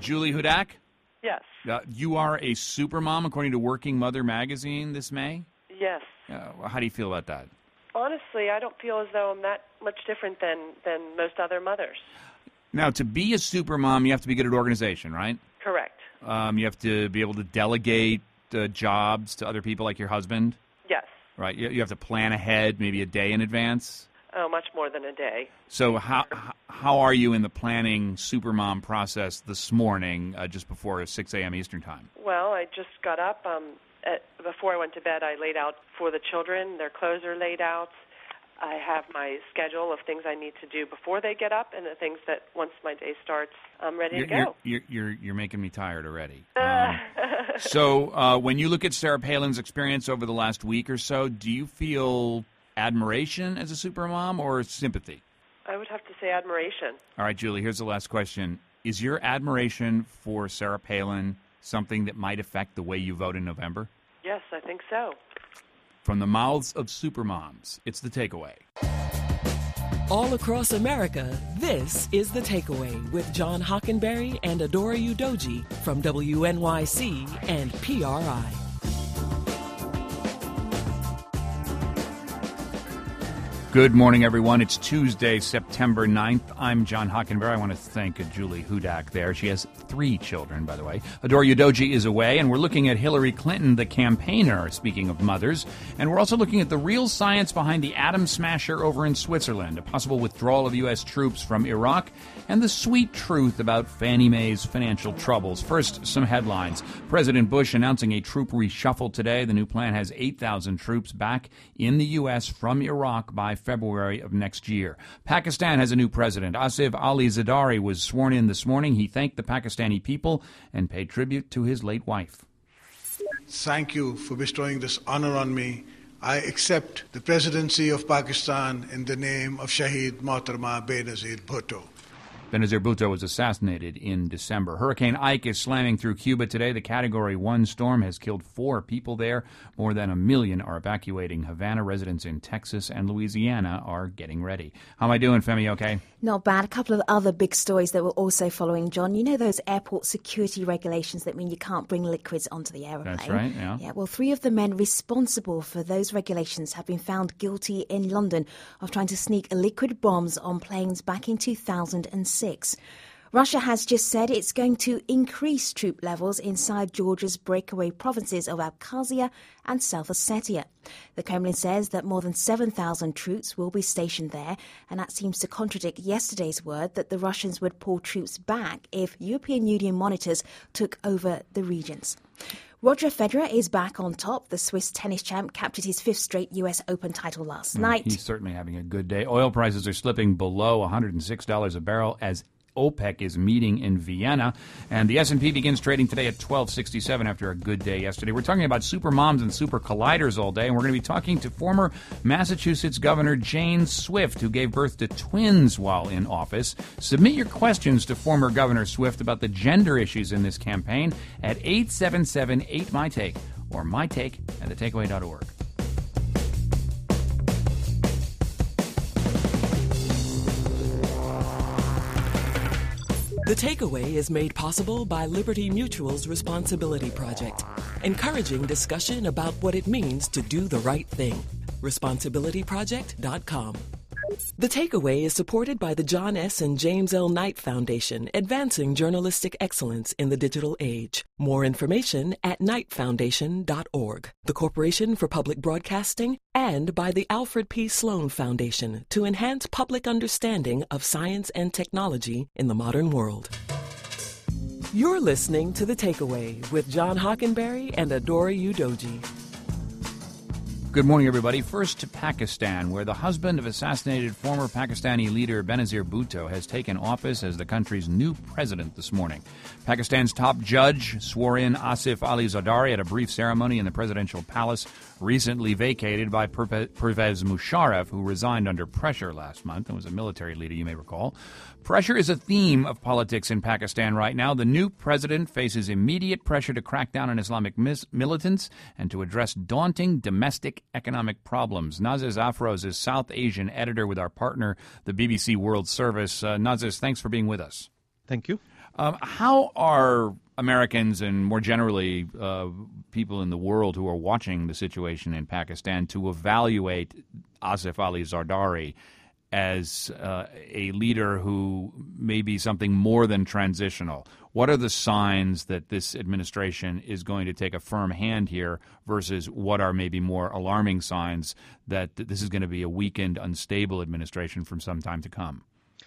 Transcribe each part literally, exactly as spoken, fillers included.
Julie Hudak? Yes. Uh, you are a supermom, according to Working Mother magazine this May? Yes. Uh, how do you feel about that? Honestly, I don't feel as though I'm that much different than, than most other mothers. Now, to be a supermom, you have to be good at organization, right? Correct. Um, you have to be able to delegate uh, jobs to other people like your husband? Yes. Right. You, you have to plan ahead, maybe a day in advance? Oh, much more than a day. So how how are you in the planning supermom process this morning, uh, just before six a.m. Eastern Time? Well, I just got up. Um, at, before I went to bed, I laid out for the children. Their clothes are laid out. I have my schedule of things I need to do before they get up and the things that once my day starts, I'm ready you're, to go. You're, you're, you're making me tired already. Um, so uh, when you look at Sarah Palin's experience over the last week or so, do you feel admiration as a supermom or sympathy? I would have to say admiration. All right, Julie, here's the last question. Is your admiration for Sarah Palin something that might affect the way you vote in November? Yes, I think so. From the mouths of supermoms, it's The Takeaway. All across America, this is The Takeaway with John Hockenberry and Adora Udoji from W N Y C and P R I. Good morning, everyone. It's Tuesday, September ninth. I'm John Hockenberry. I want to thank Julie Hudak there. She has three children, by the way. Adora Udoji is away, and we're looking at Hillary Clinton, the campaigner, speaking of mothers. And we're also looking at the real science behind the atom smasher over in Switzerland, a possible withdrawal of U S troops from Iraq, and the sweet truth about Fannie Mae's financial troubles. First, some headlines. President Bush announcing a troop reshuffle today. The new plan has eight thousand troops back in the U S from Iraq by February of next year. Pakistan has a new president. Asif Ali Zardari was sworn in this morning. He thanked the Pakistani people and paid tribute to his late wife. Thank you for bestowing this honor on me. I accept the presidency of Pakistan in the name of Shaheed Mohtarma Benazir Bhutto. Benazir Bhutto was assassinated in December. Hurricane Ike is slamming through Cuba today. The Category one storm has killed four people there. More than a million are evacuating. Havana residents in Texas and Louisiana are getting ready. How am I doing, Femi? Okay? Not bad. A couple of other big stories that we're also following, John. You know those airport security regulations that mean you can't bring liquids onto the aeroplane? That's right, yeah. Yeah, well, three of the men responsible for those regulations have been found guilty in London of trying to sneak liquid bombs on planes back in two thousand six. Russia has just said it's going to increase troop levels inside Georgia's breakaway provinces of Abkhazia and South Ossetia. The Kremlin says that more than seven thousand troops will be stationed there, and that seems to contradict yesterday's word that the Russians would pull troops back if European Union monitors took over the regions. Roger Federer is back on top. The Swiss tennis champ captured his fifth straight U S Open title last night. He's certainly having a good day. Oil prices are slipping below one hundred six dollars a barrel as OPEC is meeting in Vienna, and the S and P begins trading today at twelve sixty-seven after a good day yesterday. We're talking about super moms and super colliders all day, and we're going to be talking to former Massachusetts Governor Jane Swift, who gave birth to twins while in office. Submit your questions to former Governor Swift about the gender issues in this campaign at eight seven seven eight my take or my take at the takeaway dot org. The Takeaway is made possible by Liberty Mutual's Responsibility Project, encouraging discussion about what it means to do the right thing. responsibility project dot com. The Takeaway is supported by the John S. and James L. Knight Foundation, advancing journalistic excellence in the digital age. More information at knight foundation dot org. The Corporation for Public Broadcasting, and by the Alfred P. Sloan Foundation to enhance public understanding of science and technology in the modern world. You're listening to The Takeaway with John Hockenberry and Adora Udoji. Good morning, everybody. First to Pakistan, where the husband of assassinated former Pakistani leader Benazir Bhutto has taken office as the country's new president this morning. Pakistan's top judge swore in Asif Ali Zardari at a brief ceremony in the presidential palace, recently vacated by Pervez Musharraf, who resigned under pressure last month and was a military leader, you may recall. Pressure is a theme of politics in Pakistan right now. The new president faces immediate pressure to crack down on Islamic mis- militants and to address daunting domestic economic problems. Nazis Afroz is South Asian editor with our partner, the B B C World Service. Uh, Nazis, thanks for being with us. Thank you. Um, how are Americans and more generally uh, people in the world who are watching the situation in Pakistan to evaluate Asif Ali Zardari as uh, a leader who may be something more than transitional? What are the signs that this administration is going to take a firm hand here versus what are maybe more alarming signs that this is going to be a weakened, unstable administration from some time to come?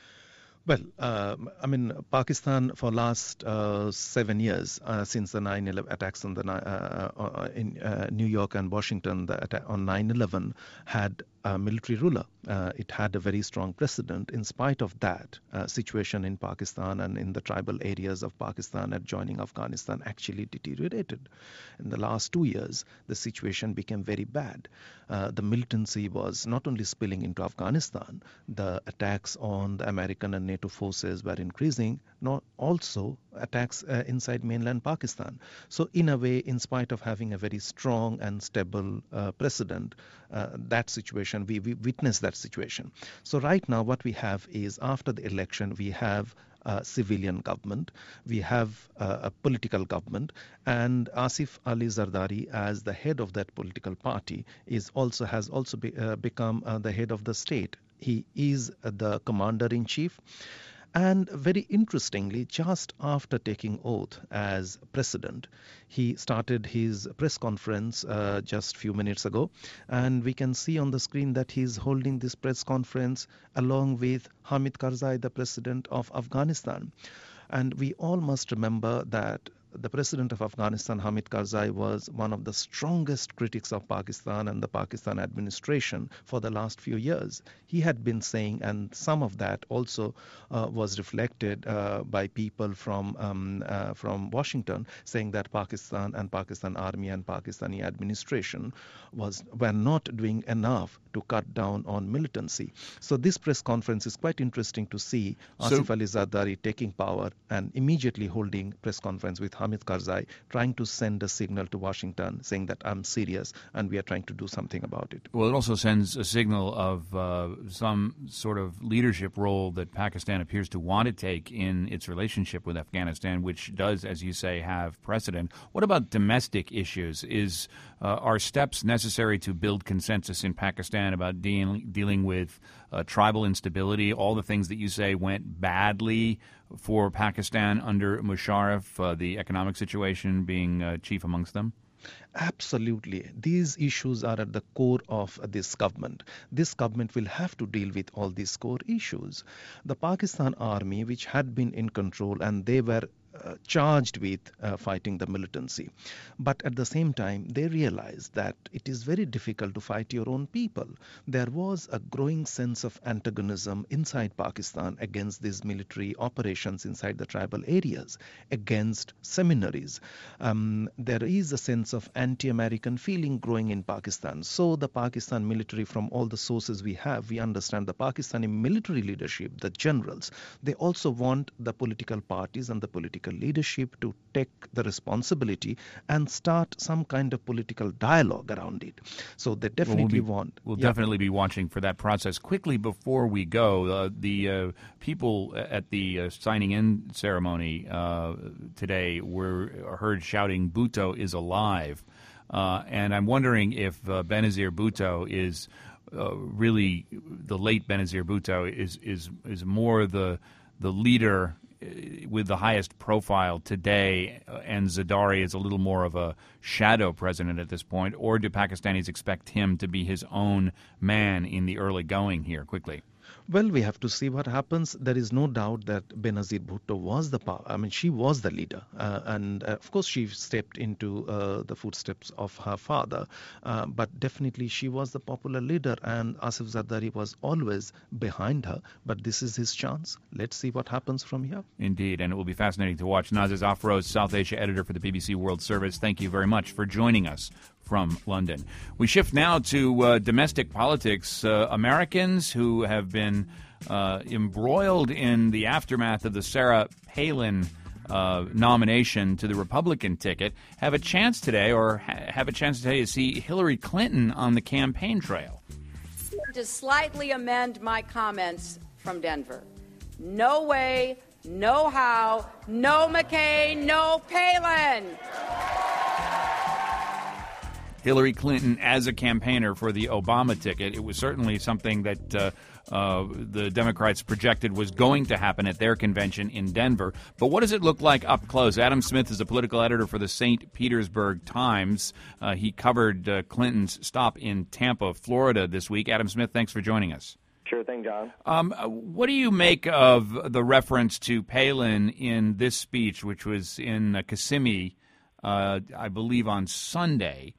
Well, uh, I mean, Pakistan for last uh, seven years, uh, since the nine eleven attacks on the uh, uh, in uh, New York and Washington, the attack on nine eleven had a military ruler. Uh, it had a very strong precedent. In spite of that, uh, situation in Pakistan and in the tribal areas of Pakistan adjoining Afghanistan actually deteriorated. In the last two years, the situation became very bad. Uh, the militancy was not only spilling into Afghanistan, the attacks on the American and NATO forces were increasing, nor also attacks uh, inside mainland Pakistan. So in a way, in spite of having a very strong and stable uh, precedent, uh, that situation, we, we witnessed that situation. So right now what we have is, after the election, we have a civilian government, we have uh, a political government, and Asif Ali Zardari, as the head of that political party, is also has also be, uh, become uh, the head of the state. He is uh, the commander-in-chief. And very interestingly, just after taking oath as president, he started his press conference uh, just a few minutes ago. And we can see on the screen that he's holding this press conference along with Hamid Karzai, the president of Afghanistan. And we all must remember that the president of Afghanistan, Hamid Karzai, was one of the strongest critics of Pakistan and the Pakistan administration for the last few years. He had been saying, and some of that also uh, was reflected uh, by people from um, uh, from Washington, saying that Pakistan and Pakistan Army and Pakistani administration was were not doing enough to cut down on militancy. So this press conference is quite interesting to see Asif so, Ali Zardari taking power and immediately holding press conference with Hamid Karzai, trying to send a signal to Washington saying that I'm serious and we are trying to do something about it. Well, it also sends a signal of uh, some sort of leadership role that Pakistan appears to want to take in its relationship with Afghanistan, which does, as you say, have precedent. What about domestic issues? Is uh, are steps necessary to build consensus in Pakistan about de- dealing with uh, tribal instability, all the things that you say went badly for Pakistan under Musharraf, uh, the economic situation being uh, chief amongst them? Absolutely. These issues are at the core of this government. This government will have to deal with all these core issues. The Pakistan army, which had been in control, and they were Uh, charged with uh, fighting the militancy. But at the same time, they realized that it is very difficult to fight your own people. There was a growing sense of antagonism inside Pakistan against these military operations inside the tribal areas, against seminaries. Um, there is a sense of anti-American feeling growing in Pakistan. So the Pakistan military, from all the sources we have, we understand the Pakistani military leadership, the generals, they also want the political parties and the political leadership to take the responsibility and start some kind of political dialogue around it. So they definitely well, we'll be, want... We'll yeah. definitely be watching for that process. Quickly before we go, uh, the uh, people at the uh, signing-in ceremony uh, today were heard shouting, "Bhutto is alive." Uh, and I'm wondering if uh, Benazir Bhutto is uh, really, the late Benazir Bhutto is, is, is more the, the leader with the highest profile today, and Zardari is a little more of a shadow president at this point, or do Pakistanis expect him to be his own man in the early going here? Quickly. Well, we have to see what happens. There is no doubt that Benazir Bhutto was the power. I mean, she was the leader. Uh, and, uh, of course, she stepped into uh, the footsteps of her father. Uh, but definitely she was the popular leader. And Asif Zardari was always behind her. But this is his chance. Let's see what happens from here. Indeed. And it will be fascinating to watch. Nazir Afroz, South Asia editor for the B B C World Service, thank you very much for joining us from London. We shift now to uh, domestic politics. Uh, Americans who have been uh, embroiled in the aftermath of the Sarah Palin uh, nomination to the Republican ticket have a chance today, or ha- have a chance today, to see Hillary Clinton on the campaign trail. To slightly amend my comments from Denver. No way, no Howe, no McCain, no Palin. Hillary Clinton as a campaigner for the Obama ticket. It was certainly something that uh, uh, the Democrats projected was going to happen at their convention in Denver. But what does it look like up close? Adam Smith is a political editor for the Saint Petersburg Times. Uh, he covered uh, Clinton's stop in Tampa, Florida this week. Adam Smith, thanks for joining us. Sure thing, John. Um, what do you make of the reference to Palin in this speech, which was in uh, Kissimmee, uh, I believe, on Sunday?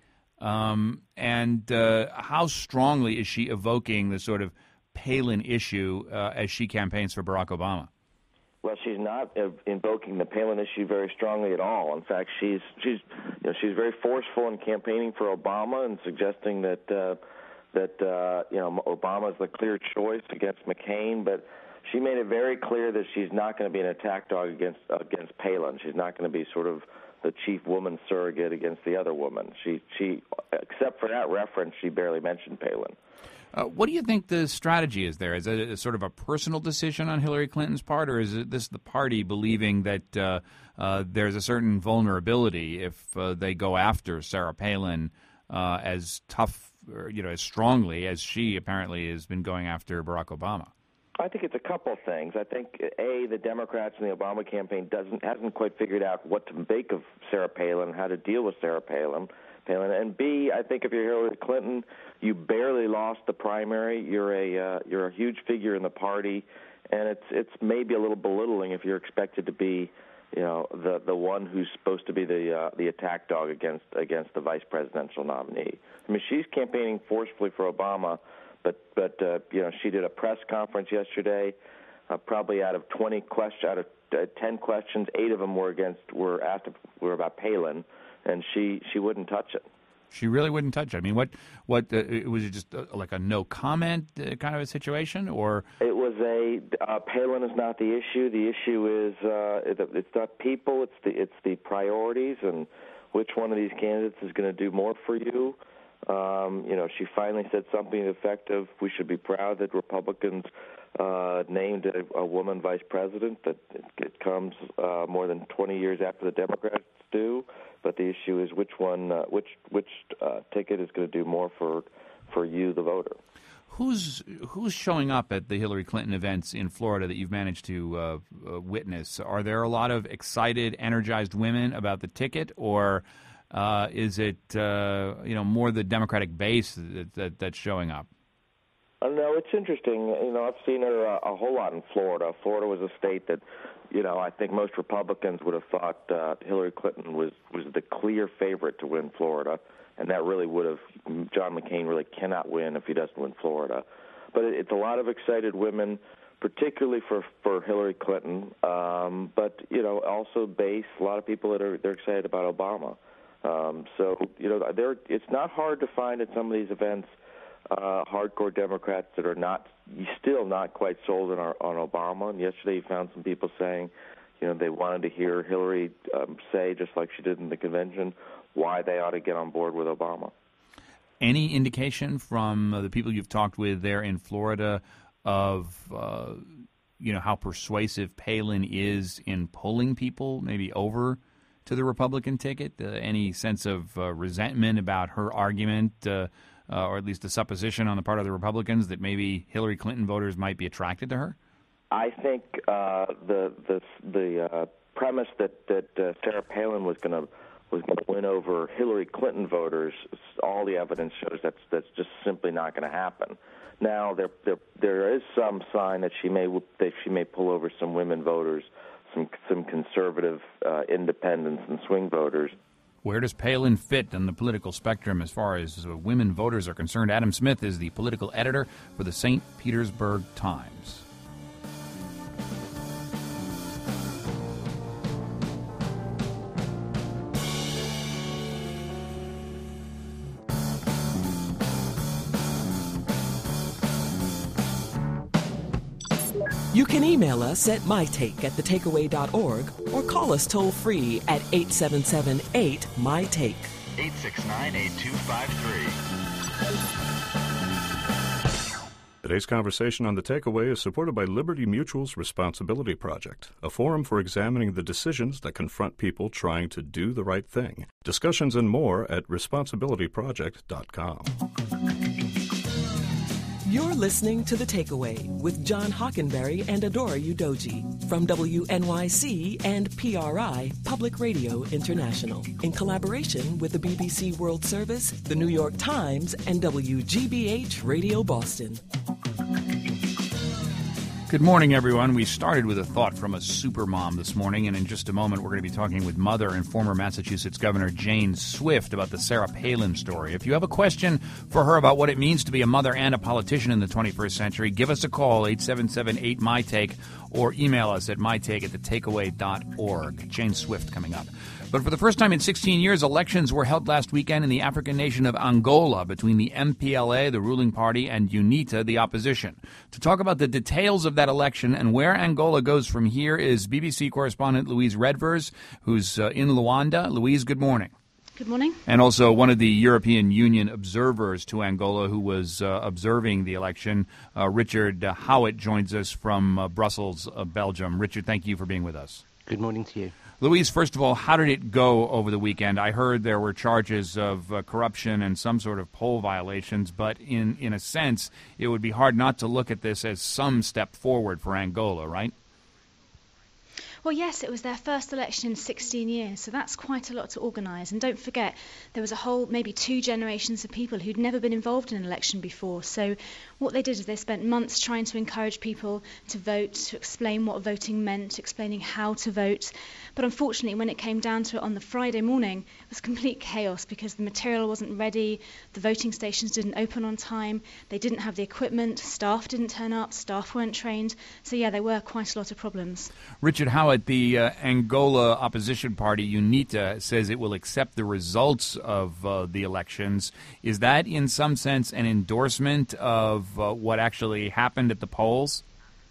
Um, and uh, how strongly is she evoking the sort of Palin issue uh, as she campaigns for Barack Obama? Well, she's not uh, invoking the Palin issue very strongly at all. In fact, she's she's you know she's very forceful in campaigning for Obama and suggesting that uh, that uh, you know Obama is the clear choice against McCain. But she made it very clear that she's not going to be an attack dog against against Palin. She's not going to be sort of the chief woman surrogate against the other woman. She, she, except for that reference, she barely mentioned Palin. Uh, what do you think the strategy is there? Is it a, sort of a personal decision on Hillary Clinton's part, or is it this the party believing that uh, uh, there's a certain vulnerability if uh, they go after Sarah Palin uh, as tough, or, you know, as strongly as she apparently has been going after Barack Obama? I think it's a couple of things. I think, A, the Democrats and the Obama campaign doesn't hasn't quite figured out what to make of Sarah Palin, how to deal with Sarah Palin. Palin. And B, I think if you're Hillary Clinton, you barely lost the primary. You're a uh, you're a huge figure in the party, and it's it's maybe a little belittling if you're expected to be, you know, the the one who's supposed to be the uh, the attack dog against against the vice presidential nominee. I mean, she's campaigning forcefully for Obama. But, but uh, you know, she did a press conference yesterday. Uh, probably out of twenty questions, out of uh, ten questions, eight of them were against were asked were about Palin, and she, she wouldn't touch it. She really wouldn't touch it. I mean, what what uh, was it? Just uh, like a no comment uh, kind of a situation, or it was a uh, Palin is not the issue. The issue is uh, it's not people. It's the it's the priorities and which one of these candidates is going to do more for you. Um, you know, she finally said something effective. We should be proud that Republicans uh, named a, a woman vice president. That it, it comes uh, more than twenty years after the Democrats do. But the issue is which one, uh, which which uh, ticket is going to do more for for you, the voter. Who's who's showing up at the Hillary Clinton events in Florida that you've managed to uh, uh, witness? Are there a lot of excited, energized women about the ticket, or Uh, is it, uh, you know, more the Democratic base that, that, that's showing up? Uh, no, it's interesting. You know, I've seen her uh, a whole lot in Florida. Florida was a state that, you know, I think most Republicans would have thought uh, Hillary Clinton was, was the clear favorite to win Florida, and that really would have, John McCain really cannot win if he doesn't win Florida. But it, it's a lot of excited women, particularly for, for Hillary Clinton, um, but, you know, also base, a lot of people that are they're excited about Obama. Um, so, you know, there it's not hard to find at some of these events uh, hardcore Democrats that are not still not quite sold on, our, on Obama. And yesterday you found some people saying, you know, they wanted to hear Hillary um, say, just like she did in the convention, why they ought to get on board with Obama. Any indication from uh, the people you've talked with there in Florida of, uh, you know, how persuasive Palin is in pulling people maybe over to the Republican ticket? Uh, any sense of uh, resentment about her argument, uh, uh, or at least a supposition on the part of the Republicans that maybe Hillary Clinton voters might be attracted to her? I think uh, the the the uh, premise that that uh, Sarah Palin was going to was going to win over Hillary Clinton voters, all the evidence shows that's that's just simply not going to happen. Now there there there is some sign that she may that she may pull over some women voters, some some conservative uh, independents and swing voters. Where does Palin fit on the political spectrum as far as uh, women voters are concerned? Adam Smith is the political editor for the Saint Petersburg Times. You can email us at mytake at the takeaway dot org or call us toll-free at eight seven seven eight, M Y Take. eight six nine, eight two five three. Today's conversation on The Takeaway is supported by Liberty Mutual's Responsibility Project, a forum for examining the decisions that confront people trying to do the right thing. Discussions and more at responsibility project dot com. You're listening to The Takeaway with John Hockenberry and Adora Udoji from W N Y C and P R I Public Radio International in collaboration with the B B C World Service, the New York Times, and W G B H Radio Boston. Good morning, everyone. We started with a thought from a supermom this morning, and in just a moment we're going to be talking with mother and former Massachusetts Governor Jane Swift about the Sarah Palin story. If you have a question for her about what it means to be a mother and a politician in the twenty-first century, give us a call, eight seven seven eight M Y Take, or email us at mytake at the takeaway dot org. Jane Swift coming up. But for the first time in sixteen years, elections were held last weekend in the African nation of Angola between the M P L A, the ruling party, and UNITA, the opposition. To talk about the details of that election and where Angola goes from here is B B C correspondent Louise Redvers, who's uh, in Luanda. Louise, good morning. Good morning. And also one of the European Union observers to Angola who was uh, observing the election, uh, Richard uh, Howitt, joins us from uh, Brussels, uh, Belgium. Richard, thank you for being with us. Good morning to you. Louise, first of all, how did it go over the weekend? I heard there were charges of uh, corruption and some sort of poll violations, but in, in a sense, it would be hard not to look at this as some step forward for Angola, right? Well, yes, it was their first election in sixteen years, so that's quite a lot to organise. And don't forget, there was a whole, maybe two generations of people who'd never been involved in an election before. So what they did is they spent months trying to encourage people to vote, to explain what voting meant, explaining how to vote. But unfortunately, when it came down to it on the Friday morning, it was complete chaos because the material wasn't ready, the voting stations didn't open on time, they didn't have the equipment, staff didn't turn up, staff weren't trained. So yeah, there were quite a lot of problems. Richard Howitt, the uh, Angola opposition party, UNITA, says it will accept the results of uh, the elections. Is that in some sense an endorsement of uh, what actually happened at the polls?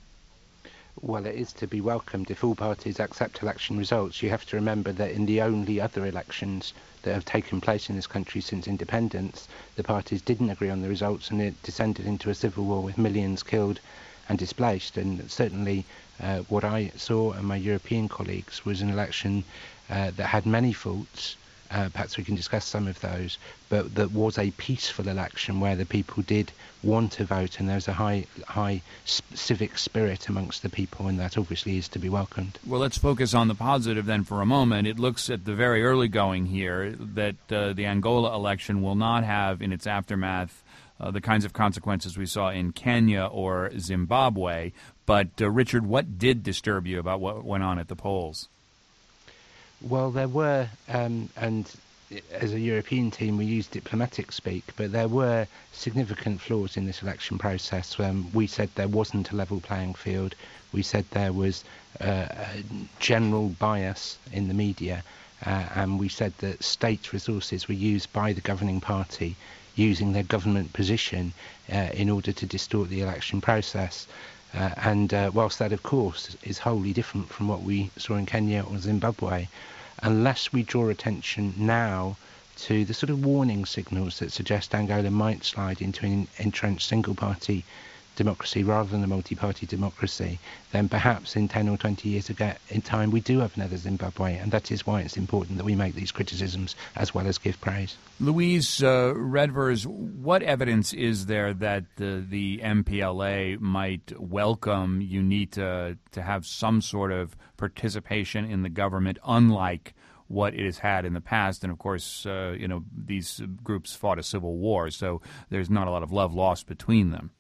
Well, it is to be welcomed if all parties accept election results. You have to remember that in the only other elections that have taken place in this country since independence, the parties didn't agree on the results and it descended into a civil war with millions killed and displaced. And certainly uh, what I saw and my European colleagues was an election uh, that had many faults. Uh, perhaps we can discuss some of those, but that was a peaceful election where the people did want to vote and there was a high high civic spirit amongst the people, and that obviously is to be welcomed. Well, let's focus on the positive then for a moment. It looks at the very early going here that uh, the Angola election will not have in its aftermath uh, the kinds of consequences we saw in Kenya or Zimbabwe. But, uh, Richard, what did disturb you about what went on at the polls? Well, there were, um, and as a European team we use diplomatic speak, but there were significant flaws in this election process. Um, we said there wasn't a level playing field. We said there was uh, a general bias in the media, uh, and we said that state resources were used by the governing party using their government position uh, in order to distort the election process. Uh, and uh, whilst that, of course, is wholly different from what we saw in Kenya or Zimbabwe, unless we draw attention now to the sort of warning signals that suggest Angola might slide into an entrenched single-party democracy rather than a multi-party democracy, then perhaps in ten or twenty years ago in time we do have another Zimbabwe, and that is why it's important that we make these criticisms as well as give praise. Louise uh, Redvers, what evidence is there that the, the M P L A might welcome UNITA to have some sort of participation in the government, unlike what it has had in the past? And of course, uh, you know, these groups fought a civil war, so there's not a lot of love lost between them.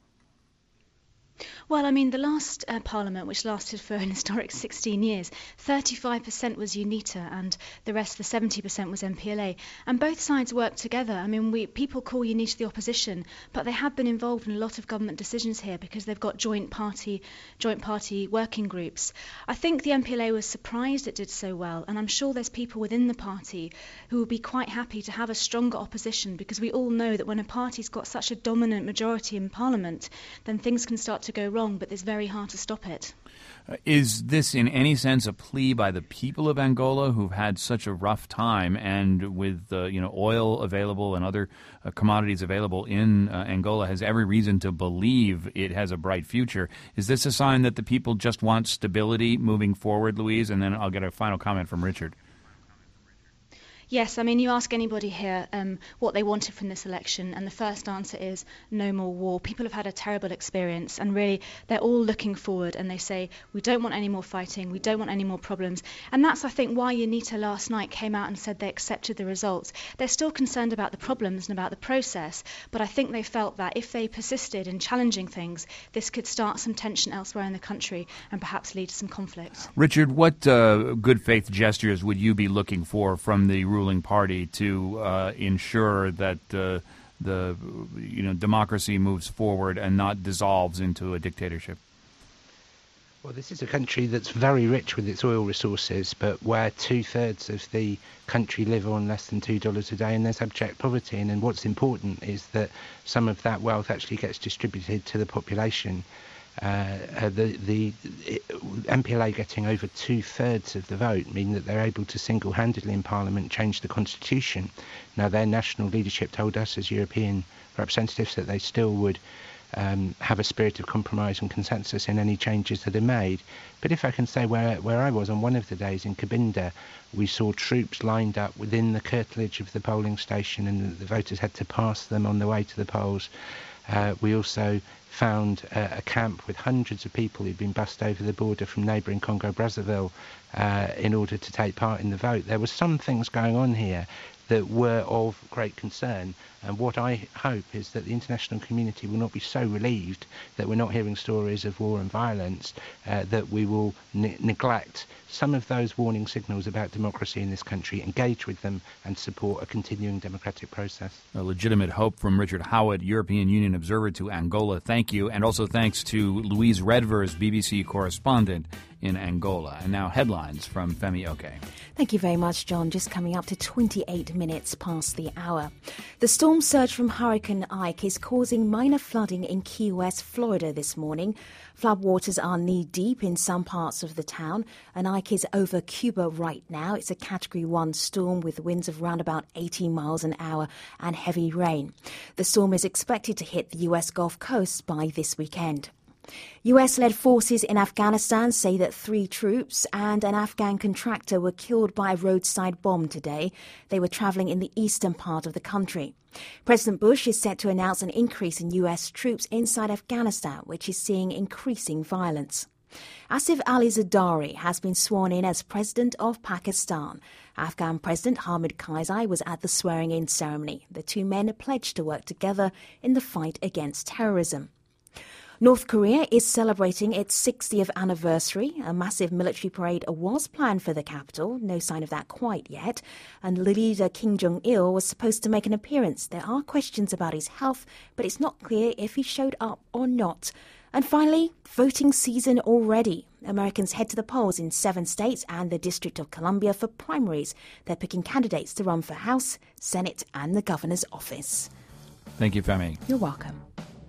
Well, I mean, the last uh, parliament, which lasted for an historic sixteen years, thirty-five percent was UNITA and the rest, the seventy percent, was M P L A. And both sides worked together. I mean, we people call UNITA the opposition, but they have been involved in a lot of government decisions here because they've got joint party joint party working groups. I think the M P L A was surprised it did so well, and I'm sure there's people within the party who would be quite happy to have a stronger opposition, because we all know that when a party's got such a dominant majority in parliament, then things can start to to go wrong, but it's very hard to stop it. Uh, is this in any sense a plea by the people of Angola who've had such a rough time, and with uh, you know oil available and other uh, commodities available in uh, Angola has every reason to believe it has a bright future? Is this a sign that the people just want stability moving forward, Louise? And then I'll get a final comment from Richard. Yes, I mean, you ask anybody here um, what they wanted from this election, and the first answer is no more war. People have had a terrible experience, and really they're all looking forward, and they say, we don't want any more fighting, we don't want any more problems. And that's, I think, why UNITA last night came out and said they accepted the results. They're still concerned about the problems and about the process, but I think they felt that if they persisted in challenging things, this could start some tension elsewhere in the country and perhaps lead to some conflict. Richard, what uh, good faith gestures would you be looking for from the ruling party to uh, ensure that uh, the you know democracy moves forward and not dissolves into a dictatorship? Well, this is a country that's very rich with its oil resources, but where two-thirds of the country live on less than two dollars a day, and there's abject poverty. And, and what's important is that some of that wealth actually gets distributed to the population. Uh, uh, the, the it, M P L A getting over two-thirds of the vote mean that they're able to single-handedly in Parliament change the constitution. Now, their national leadership told us as European representatives that they still would um, have a spirit of compromise and consensus in any changes that are made. But if I can say where, where I was on one of the days in Cabinda, we saw troops lined up within the curtilage of the polling station, and the, the voters had to pass them on the way to the polls. Uh, we also found uh, a camp with hundreds of people who'd been bussed over the border from neighbouring Congo-Brazzaville uh, in order to take part in the vote. There were some things going on here that were of great concern, and what I hope is that the international community will not be so relieved that we're not hearing stories of war and violence, uh, that we will ne- neglect some of those warning signals about democracy in this country, engage with them and support a continuing democratic process. A legitimate hope from Richard Howard, European Union observer to Angola. Thank you. And also thanks to Louise Redvers, B B C correspondent in Angola. And now headlines from Femi Oke. Thank you very much, John. Just coming up to twenty-eight minutes past the hour. The storm surge from Hurricane Ike is causing minor flooding in Key West, Florida this morning. Floodwaters are knee-deep in some parts of the town, and Ike is over Cuba right now. It's a Category one storm with winds of around about eighty miles an hour and heavy rain. The storm is expected to hit the U S Gulf Coast by this weekend. U S-led forces in Afghanistan say that three troops and an Afghan contractor were killed by a roadside bomb today. They were travelling in the eastern part of the country. President Bush is set to announce an increase in U S troops inside Afghanistan, which is seeing increasing violence. Asif Ali Zardari has been sworn in as President of Pakistan. Afghan President Hamid Karzai was at the swearing-in ceremony. The two men pledged to work together in the fight against terrorism. North Korea is celebrating its sixtieth anniversary. A massive military parade was planned for the capital. No sign of that quite yet. And leader Kim Jong-il was supposed to make an appearance. There are questions about his health, but it's not clear if he showed up or not. And finally, voting season already. Americans head to the polls in seven states and the District of Columbia for primaries. They're picking candidates to run for House, Senate and the governor's office. Thank you, Femi. You're welcome.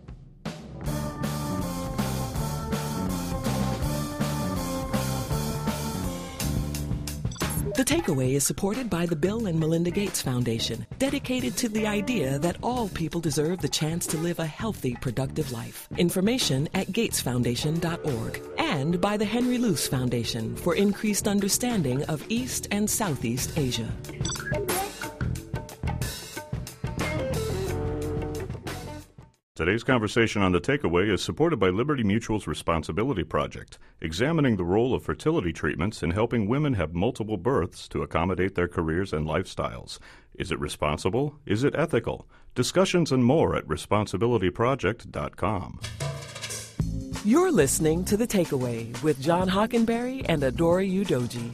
The Takeaway is supported by the Bill and Melinda Gates Foundation, dedicated to the idea that all people deserve the chance to live a healthy, productive life. Information at gates foundation dot org. And by the Henry Luce Foundation for increased understanding of East and Southeast Asia. Today's conversation on The Takeaway is supported by Liberty Mutual's Responsibility Project, examining the role of fertility treatments in helping women have multiple births to accommodate their careers and lifestyles. Is it responsible? Is it ethical? Discussions and more at responsibility project dot com. You're listening to The Takeaway with John Hockenberry and Adora Udoji.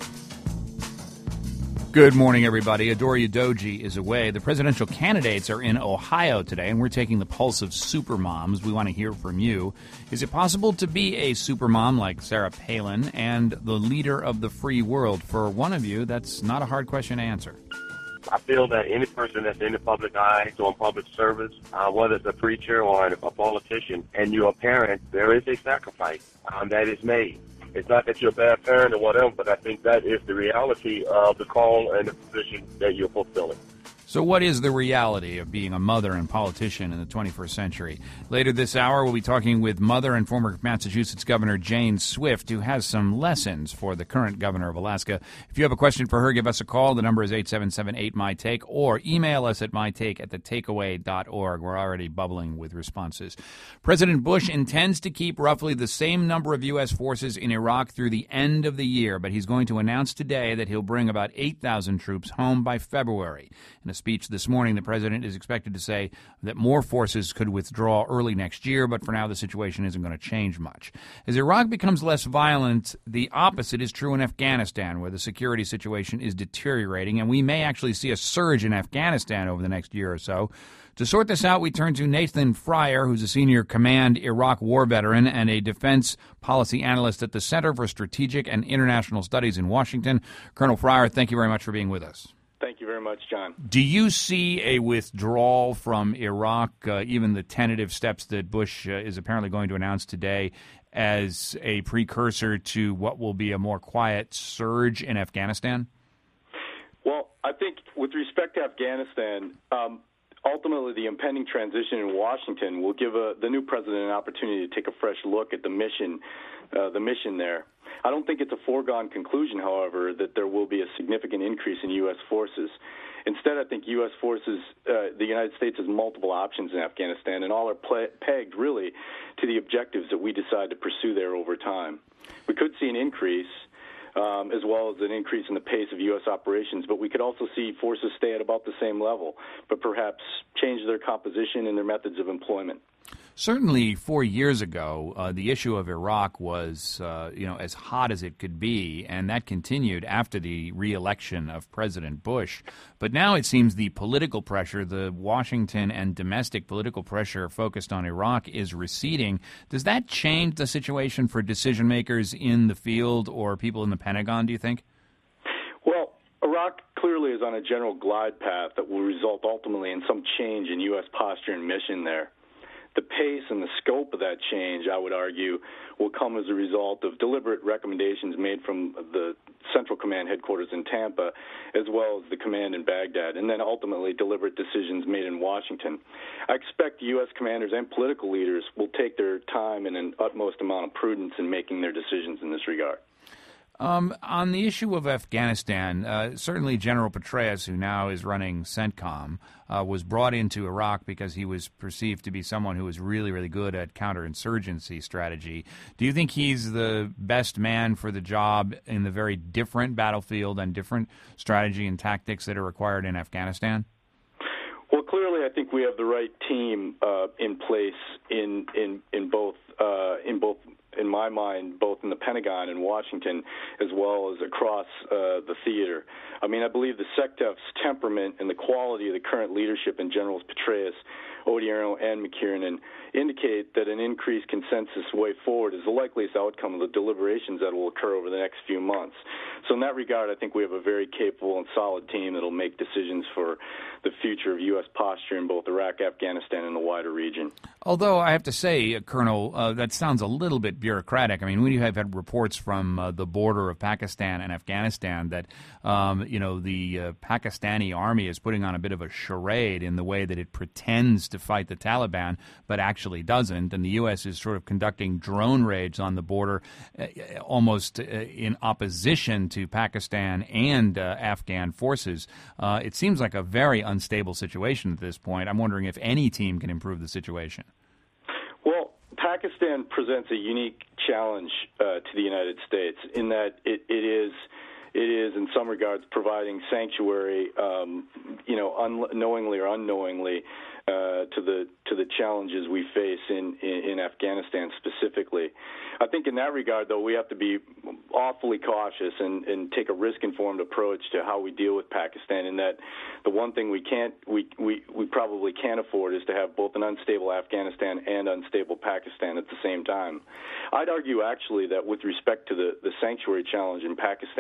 Good morning, everybody. Adora Udoji is away. The presidential candidates are in Ohio today, and we're taking the pulse of supermoms. We want to hear from you. Is it possible to be a supermom like Sarah Palin and the leader of the free world? For one of you, that's not a hard question to answer. I feel that any person that's in the public eye, doing public service, uh, whether it's a preacher or a politician, and you're a parent, there is a sacrifice um, that is made. It's not that you're a bad parent or whatever, but I think that is the reality of the call and the position that you're fulfilling. So what is the reality of being a mother and politician in the twenty-first century? Later this hour, we'll be talking with mother and former Massachusetts Governor Jane Swift, who has some lessons for the current governor of Alaska. If you have a question for her, give us a call. The number is eight seven seven eight, M Y T A K E, or email us at my take at the takeaway dot org. We're already bubbling with responses. President Bush intends to keep roughly the same number of U S forces in Iraq through the end of the year, but he's going to announce today that he'll bring about eight thousand troops home by February. In a speech this morning, the president is expected to say that more forces could withdraw early next year, but for now the situation isn't going to change much. As Iraq becomes less violent, the opposite is true in Afghanistan, where the security situation is deteriorating, and we may actually see a surge in Afghanistan over the next year or so. To sort this out, we turn to Nathan Fryer, who's a senior command Iraq war veteran and a defense policy analyst at the Center for Strategic and International Studies in Washington. Colonel Fryer, thank you very much for being with us. Thank you very much, John. Do you see a withdrawal from Iraq, uh, even the tentative steps that Bush uh, is apparently going to announce today, as a precursor to what will be a more quiet surge in Afghanistan? Well, I think with respect to Afghanistan, um, ultimately the impending transition in Washington will give a, the new president an opportunity to take a fresh look at the mission, uh, the mission there. I don't think it's a foregone conclusion, however, that there will be a significant increase in U S forces. Instead, I think U S forces, uh, the United States has multiple options in Afghanistan, and all are ple- pegged really to the objectives that we decide to pursue there over time. We could see an increase, um, as well as an increase in the pace of U S operations, but we could also see forces stay at about the same level, but perhaps change their composition and their methods of employment. Certainly, four years ago, uh, the issue of Iraq was, uh, you know, as hot as it could be, and that continued after the re-election of President Bush. But now it seems the political pressure, the Washington and domestic political pressure focused on Iraq, is receding. Does that change the situation for decision makers in the field or people in the Pentagon, do you think? Well, Iraq clearly is on a general glide path that will result ultimately in some change in U S posture and mission there. The pace and the scope of that change, I would argue, will come as a result of deliberate recommendations made from the Central Command headquarters in Tampa, as well as the command in Baghdad, and then ultimately deliberate decisions made in Washington. I expect U S commanders and political leaders will take their time and an utmost amount of prudence in making their decisions in this regard. Um, on the issue of Afghanistan, uh, certainly General Petraeus, who now is running CENTCOM, uh, was brought into Iraq because he was perceived to be someone who was really, really good at counterinsurgency strategy. Do you think he's the best man for the job in the very different battlefield and different strategy and tactics that are required in Afghanistan? Well, clearly, I think we have the right team uh, in place in in in both uh, in both. in my mind, both in the Pentagon and Washington, as well as across uh, the theater. I mean, I believe the SecDef's temperament and the quality of the current leadership in Generals Petraeus, Odierno, and McKiernan indicate that an increased consensus way forward is the likeliest outcome of the deliberations that will occur over the next few months. So in that regard, I think we have a very capable and solid team that will make decisions for the future of U S posture in both Iraq, Afghanistan, and the wider region. Although I have to say, uh, Colonel, uh, that sounds a little bit bureaucratic. I mean, we have had reports from uh, the border of Pakistan and Afghanistan that, um, you know, the uh, Pakistani army is putting on a bit of a charade in the way that it pretends to fight the Taliban, but actually doesn't. And the U S is sort of conducting drone raids on the border uh, almost uh, in opposition to Pakistan and uh, Afghan forces. Uh, it seems like a very unstable situation at this point. I'm wondering if any team can improve the situation. Well, Pakistan presents a unique challenge uh, to the United States in that it, it is it is in some regards providing sanctuary, um, you know, unknowingly or unknowingly uh, to the to the challenges we face in, in, in Afghanistan specifically. I think in that regard, though, we have to be awfully cautious and, and take a risk-informed approach to how we deal with Pakistan. In that, the one thing we can't, we, we, we probably can't afford is to have both an unstable Afghanistan and unstable Pakistan at the same time. I'd argue, actually, that with respect to the, the sanctuary challenge in Pakistan,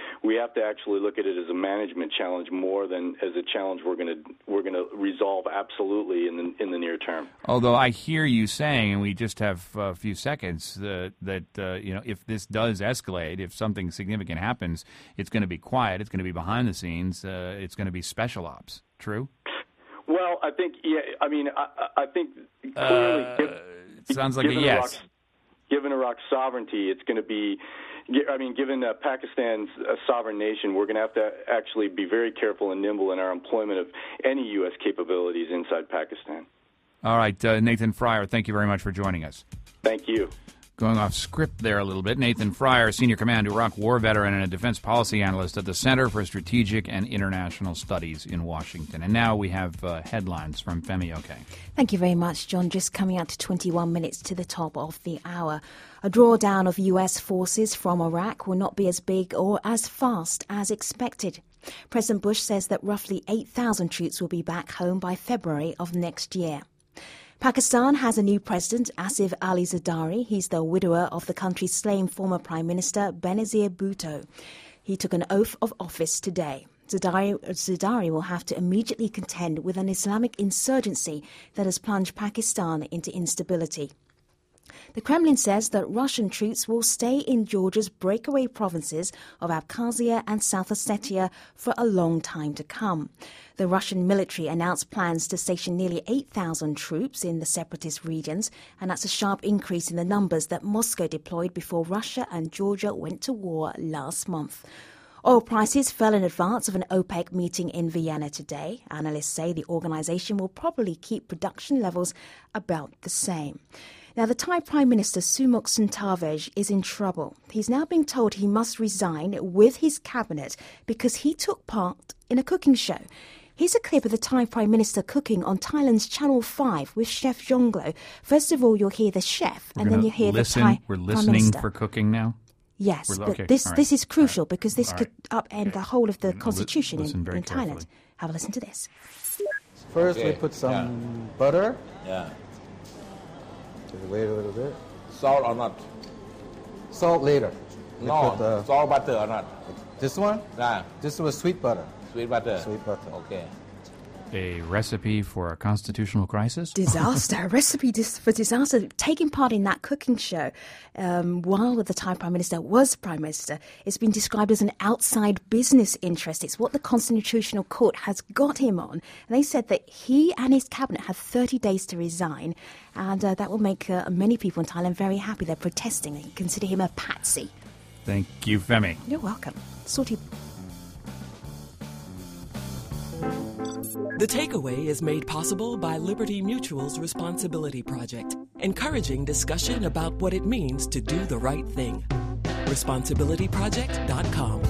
we have to actually look at it as a management challenge more than as a challenge we're going to we're going to resolve absolutely in the in the near term. Although I hear you saying, and we just have a few seconds, uh, that uh, you know, if this does escalate, if something significant happens, it's going to be quiet, it's going to be behind the scenes, uh, it's going to be special ops. True? Well, I think yeah. I mean, I, I think clearly, uh, given, it sounds like a yes. Iraq's, given Iraq's sovereignty, it's going to be. I mean, given uh, Pakistan's a sovereign nation, we're going to have to actually be very careful and nimble in our employment of any U S capabilities inside Pakistan. All right, uh, Nathan Fryer, thank you very much for joining us. Thank you. Going off script there a little bit, Nathan Fryer, Senior Command Iraq War Veteran and a Defense Policy Analyst at the Center for Strategic and International Studies in Washington. And now we have uh, headlines from Femi Oke. Thank you very much, John. Just coming out to twenty-one minutes to the top of the hour. A drawdown of U S forces from Iraq will not be as big or as fast as expected. President Bush says that roughly eight thousand troops will be back home by February of next year. Pakistan has a new president, Asif Ali Zardari. He's the widower of the country's slain former Prime Minister Benazir Bhutto. He took an oath of office today. Zardari, Zardari will have to immediately contend with an Islamic insurgency that has plunged Pakistan into instability. The Kremlin says that Russian troops will stay in Georgia's breakaway provinces of Abkhazia and South Ossetia for a long time to come. The Russian military announced plans to station nearly eight thousand troops in the separatist regions, and that's a sharp increase in the numbers that Moscow deployed before Russia and Georgia went to war last month. Oil prices fell in advance of an OPEC meeting in Vienna today. Analysts say the organisation will probably keep production levels about the same. Now, the Thai Prime Minister Sumuk Suntavaj is in trouble. He's now being told he must resign with his cabinet because he took part in a cooking show. Here's a clip of the Thai Prime Minister cooking on Thailand's Channel five with Chef Jonglo. First of all, you'll hear the chef, We're and then you hear listen, the Thai We're Prime listening Minister. for cooking now? Yes, We're, but okay, this right. this is crucial right. because this all could right. upend okay. the whole of the constitution listen in, very in carefully. Thailand. Have a listen to this. First, okay. we put some yeah. butter. Yeah. Just wait a little bit. Salt or not? Salt later. We no, put, uh, salt butter or not? This one? Yeah. This was sweet butter. Sweet butter. Sweet butter. Okay. A recipe for a constitutional crisis? Disaster. A recipe dis- for disaster. Taking part in that cooking show um, while the Thai Prime Minister was Prime Minister, it's been described as an outside business interest. It's what the Constitutional Court has got him on. And they said that he and his cabinet have thirty days to resign, and uh, that will make uh, many people in Thailand very happy. They're protesting. They consider him a patsy. Thank you, Femi. You're welcome. Salty. The Takeaway is made possible by Liberty Mutual's Responsibility Project, encouraging discussion about what it means to do the right thing. responsibility project dot com.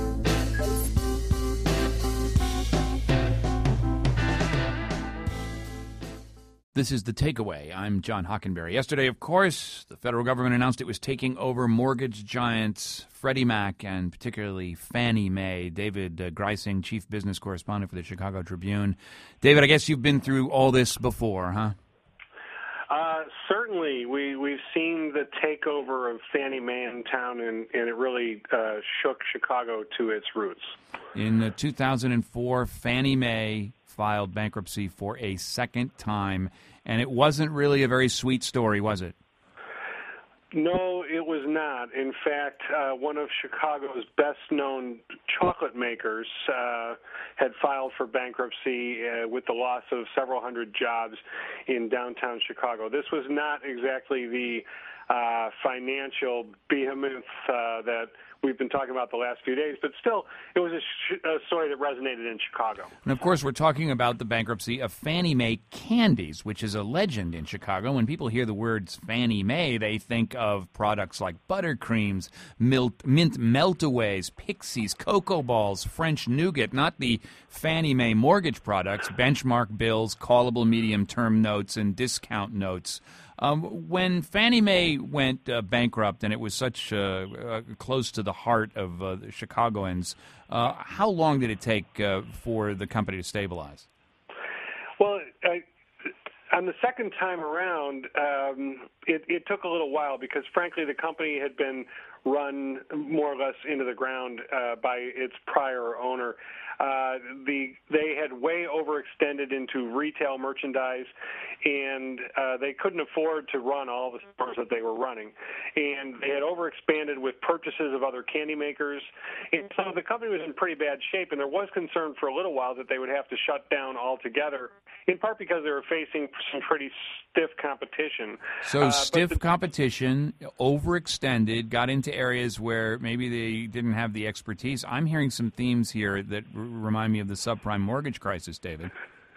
This is The Takeaway. I'm John Hockenberry. Yesterday, of course, the federal government announced it was taking over mortgage giants Freddie Mac and particularly Fannie Mae. David uh, Greising, chief business correspondent for the Chicago Tribune. David, I guess you've been through all this before, huh? Uh, certainly. We, we've seen the takeover of Fannie Mae in town, and, and it really uh, shook Chicago to its roots. In uh, two thousand four, Fannie Mae filed bankruptcy for a second time, and it wasn't really a very sweet story, was it? No, it was not. In fact, uh, one of Chicago's best-known chocolate makers uh, had filed for bankruptcy uh, with the loss of several hundred jobs in downtown Chicago. This was not exactly the uh, financial behemoth uh, that we've been talking about the last few days, but still, it was a, sh- a story that resonated in Chicago. And, of course, we're talking about the bankruptcy of Fannie Mae Candies, which is a legend in Chicago. When people hear the words Fannie Mae, they think of products like buttercreams, mint, mint meltaways, pixies, cocoa balls, French nougat, not the Fannie Mae mortgage products, benchmark bills, callable medium-term notes, and discount notes. Um, when Fannie Mae went uh, bankrupt, and it was such uh, uh, close to the heart of uh, the Chicagoans, uh, how long did it take uh, for the company to stabilize? Well, I, on the second time around, um, it, it took a little while because, frankly, the company had been run more or less into the ground uh, by its prior owner. Uh, the they had way overextended into retail merchandise, and uh, they couldn't afford to run all the stores that they were running. And they had overexpanded with purchases of other candy makers. And so the company was in pretty bad shape, and there was concern for a little while that they would have to shut down altogether, in part because they were facing some pretty stiff competition. So uh, stiff the, competition, overextended, got into areas where maybe they didn't have the expertise. I'm hearing some themes here that r- remind me of the subprime mortgage crisis, David.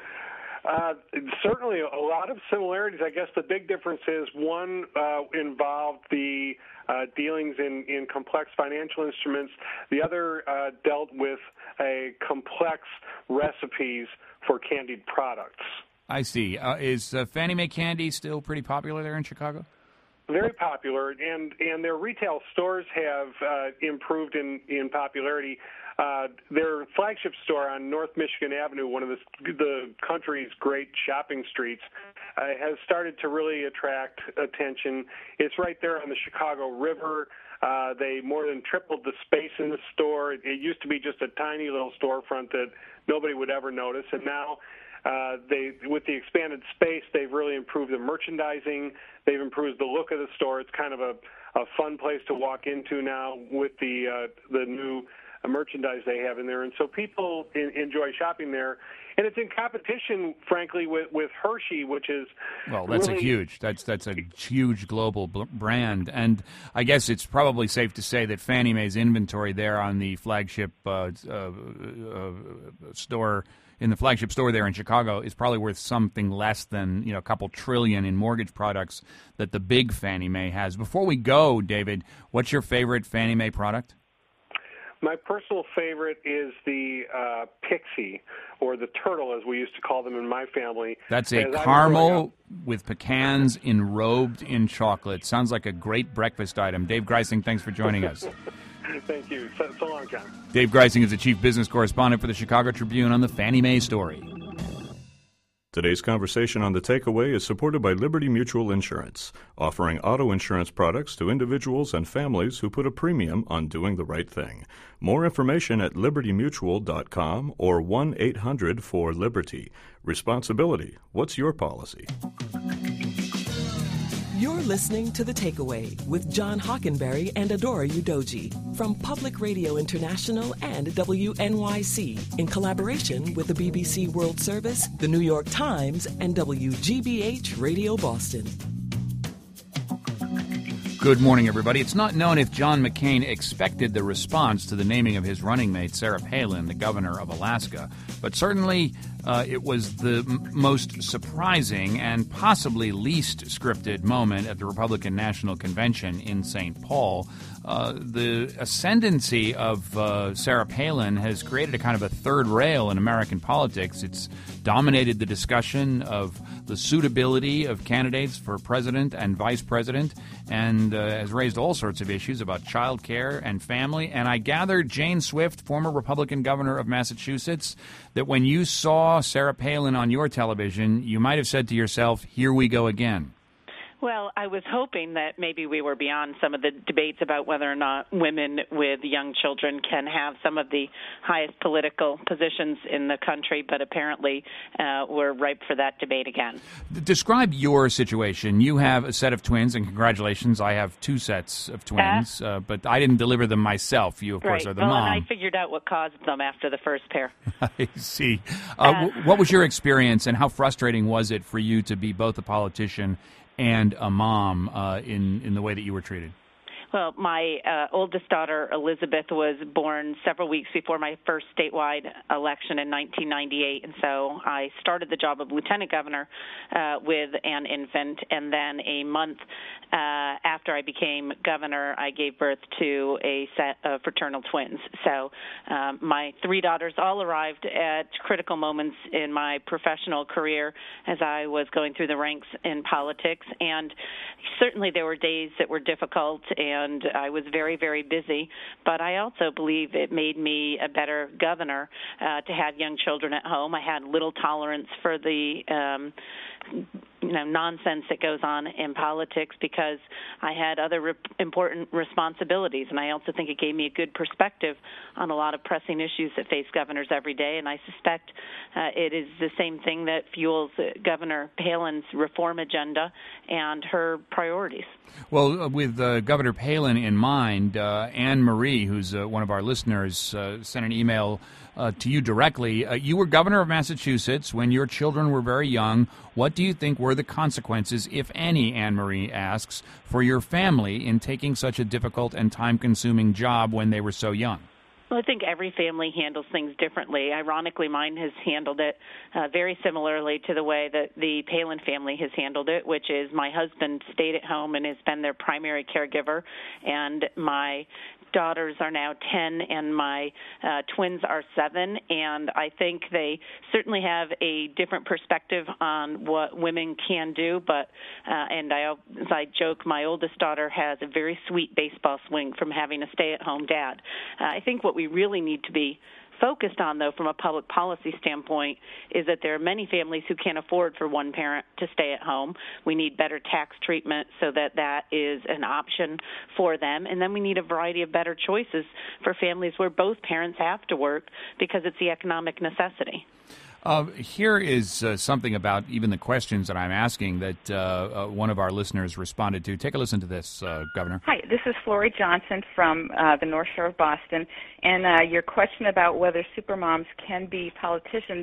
Uh, certainly a lot of similarities. I guess the big difference is one uh, involved the uh, dealings in, in complex financial instruments. The other uh, dealt with a complex recipes for candied products. I see. Uh, is uh, Fannie Mae candy still pretty popular there in Chicago? Very popular, and, and their retail stores have uh, improved in, in popularity. Uh, their flagship store on North Michigan Avenue, one of the, the country's great shopping streets, uh, has started to really attract attention. It's right there on the Chicago River. Uh, they more than tripled the space in the store. It, it used to be just a tiny little storefront that nobody would ever notice, and now Uh, they, with the expanded space, they've really improved the merchandising. They've improved the look of the store. It's kind of a, a fun place to walk into now with the uh, the new merchandise they have in there. And so people in, enjoy shopping there. And it's in competition, frankly, with, with Hershey, which is well, that's really a huge that's that's a huge global bl- brand. And I guess it's probably safe to say that Fannie Mae's inventory there on the flagship uh, uh, uh, store. in the flagship store there in Chicago is probably worth something less than, you know, a couple trillion in mortgage products that the big Fannie Mae has. Before we go, David, what's your favorite Fannie Mae product? My personal favorite is the uh, Pixie, or the turtle, as we used to call them in my family. That's a As I was growing caramel up- with pecans enrobed in chocolate. Sounds like a great breakfast item. Dave Greising, thanks for joining us. Thank you. So, so long, John. Dave Greising is the chief business correspondent for the Chicago Tribune on the Fannie Mae story. Today's conversation on The Takeaway is supported by Liberty Mutual Insurance, offering auto insurance products to individuals and families who put a premium on doing the right thing. More information at liberty mutual dot com or one eight hundred four liberty. Responsibility. What's your policy? You're listening to The Takeaway with John Hockenberry and Adora Udoji from Public Radio International and W N Y C in collaboration with the B B C World Service, the New York Times, and W G B H Radio Boston. Good morning, everybody. It's not known if John McCain expected the response to the naming of his running mate, Sarah Palin, the governor of Alaska, but certainly uh, it was the m- most surprising and possibly least scripted moment at the Republican National Convention in Saint Paul. Uh, the ascendancy of uh, Sarah Palin has created a kind of a third rail in American politics. It's dominated the discussion of the suitability of candidates for president and vice president, and uh, has raised all sorts of issues about child care and family. And I gather, Jane Swift, former Republican governor of Massachusetts, that when you saw Sarah Palin on your television, you might have said to yourself, here we go again. Well, I was hoping that maybe we were beyond some of the debates about whether or not women with young children can have some of the highest political positions in the country, but apparently uh, we're ripe for that debate again. Describe your situation. You have a set of twins, and congratulations, I have two sets of twins, uh, uh, but I didn't deliver them myself. You, of right. course, are the well, mom. And I figured out what caused them after the first pair. I see. Uh, w- what was your experience, and how frustrating was it for you to be both a politician and a mom uh, in, in the way that you were treated? Well, my uh, oldest daughter, Elizabeth, was born several weeks before my first statewide election in nineteen ninety-eight, and so I started the job of lieutenant governor uh, with an infant, and then a month uh, after I became governor, I gave birth to a set of fraternal twins. So um, my three daughters all arrived at critical moments in my professional career as I was going through the ranks in politics, and certainly there were days that were difficult, and And I was very, very busy, but I also believe it made me a better governor uh, to have young children at home. I had little tolerance for the um, you know, nonsense that goes on in politics because I had other re- important responsibilities, and I also think it gave me a good perspective on a lot of pressing issues that face governors every day, and I suspect uh, it is the same thing that fuels uh, Governor Palin's reform agenda and her priorities. Well, with uh, Governor Palin in mind, uh, Anne Marie, who's uh, one of our listeners, uh, sent an email uh, to you directly. Uh, you were governor of Massachusetts when your children were very young. What do you think were the consequences, if any, Anne Marie asks, for your family in taking such a difficult and time-consuming job when they were so young? Well, I think every family handles things differently. Ironically, mine has handled it uh, very similarly to the way that the Palin family has handled it, which is my husband stayed at home and has been their primary caregiver, and my daughters are now ten and my uh, twins are seven, and I think they certainly have a different perspective on what women can do, but uh, and I, as I joke, my oldest daughter has a very sweet baseball swing from having a stay-at-home dad. Uh, I think what we really need to be focused on, though, from a public policy standpoint, is that there are many families who can't afford for one parent to stay at home. We need better tax treatment so that that is an option for them. And then we need a variety of better choices for families where both parents have to work because it's the economic necessity. Uh, here is uh, something about even the questions that I'm asking that uh, uh, one of our listeners responded to. Take a listen to this, uh, Governor. Hi, this is Flory Johnson from uh, the North Shore of Boston. And uh, your question about whether supermoms can be politicians,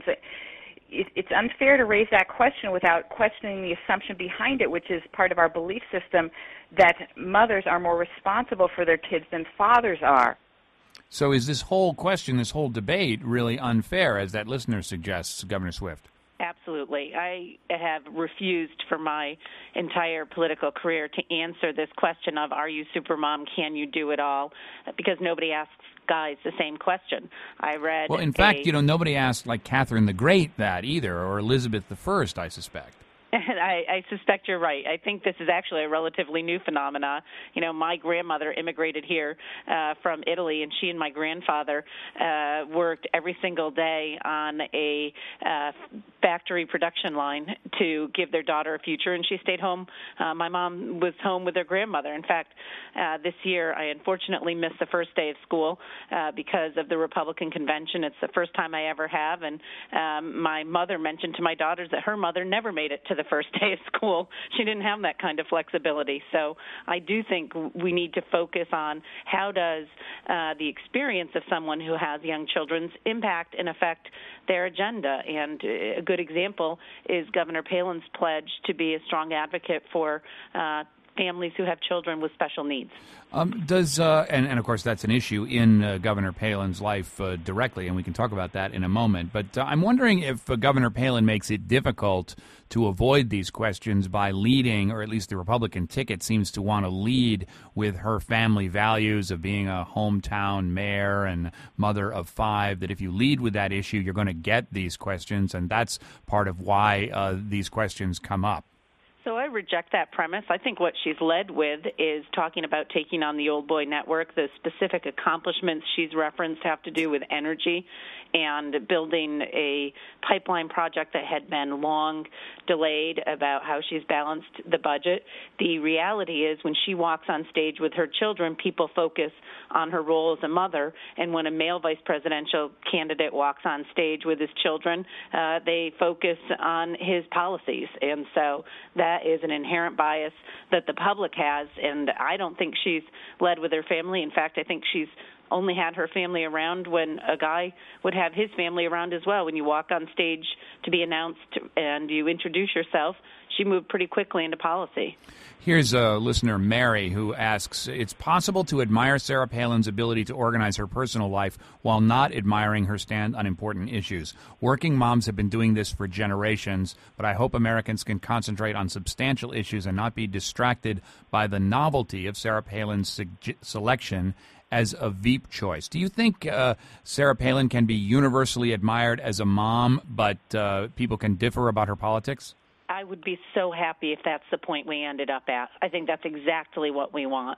it, it's unfair to raise that question without questioning the assumption behind it, which is part of our belief system that mothers are more responsible for their kids than fathers are. So is this whole question, this whole debate, really unfair, as that listener suggests, Governor Swift? Absolutely. I have refused for my entire political career to answer this question of, are you supermom, can you do it all? Because nobody asks guys the same question. I read Well, in a, fact, you know, nobody asked, like, Catherine the Great that either, or Elizabeth the First, I suspect. I, I suspect you're right. I think this is actually a relatively new phenomena. You know, my grandmother immigrated here uh, from Italy, and she and my grandfather uh, worked every single day on a uh, factory production line to give their daughter a future, and she stayed home. Uh, my mom was home with her grandmother. In fact, uh, this year I unfortunately missed the first day of school uh, because of the Republican convention. It's the first time I ever have, and um, my mother mentioned to my daughters that her mother never made it to the first day of school. She didn't have that kind of flexibility. So I do think we need to focus on how does uh, the experience of someone who has young children impact and affect their agenda. And a good example is Governor Palin's pledge to be a strong advocate for uh, families who have children with special needs. Um, does uh, and, and of course that's an issue in uh, Governor Palin's life uh, directly, and we can talk about that in a moment. But uh, I'm wondering if uh, Governor Palin makes it difficult to avoid these questions by leading, or at least the Republican ticket seems to want to lead with her family values of being a hometown mayor and mother of five, that if you lead with that issue, you're going to get these questions, and that's part of why uh, these questions come up. So I reject that premise. I think what she's led with is talking about taking on the Old Boy Network. The specific accomplishments she's referenced have to do with energy and building a pipeline project that had been long delayed, about how she's balanced the budget. The reality is when she walks on stage with her children, people focus on her role as a mother, and when a male vice presidential candidate walks on stage with his children, uh, they focus on his policies. And so that is an inherent bias that the public has, and I don't think she's led with her family. In fact, I think she's only had her family around when a guy would have his family around as well. When you walk on stage to be announced and you introduce yourself, she moved pretty quickly into policy. Here's a listener, Mary, who asks, it's possible to admire Sarah Palin's ability to organize her personal life while not admiring her stand on important issues. Working moms have been doing this for generations, but I hope Americans can concentrate on substantial issues and not be distracted by the novelty of Sarah Palin's se- selection as a Veep choice. Do you think uh, Sarah Palin can be universally admired as a mom, but uh, people can differ about her politics? I would be so happy if that's the point we ended up at. I think that's exactly what we want.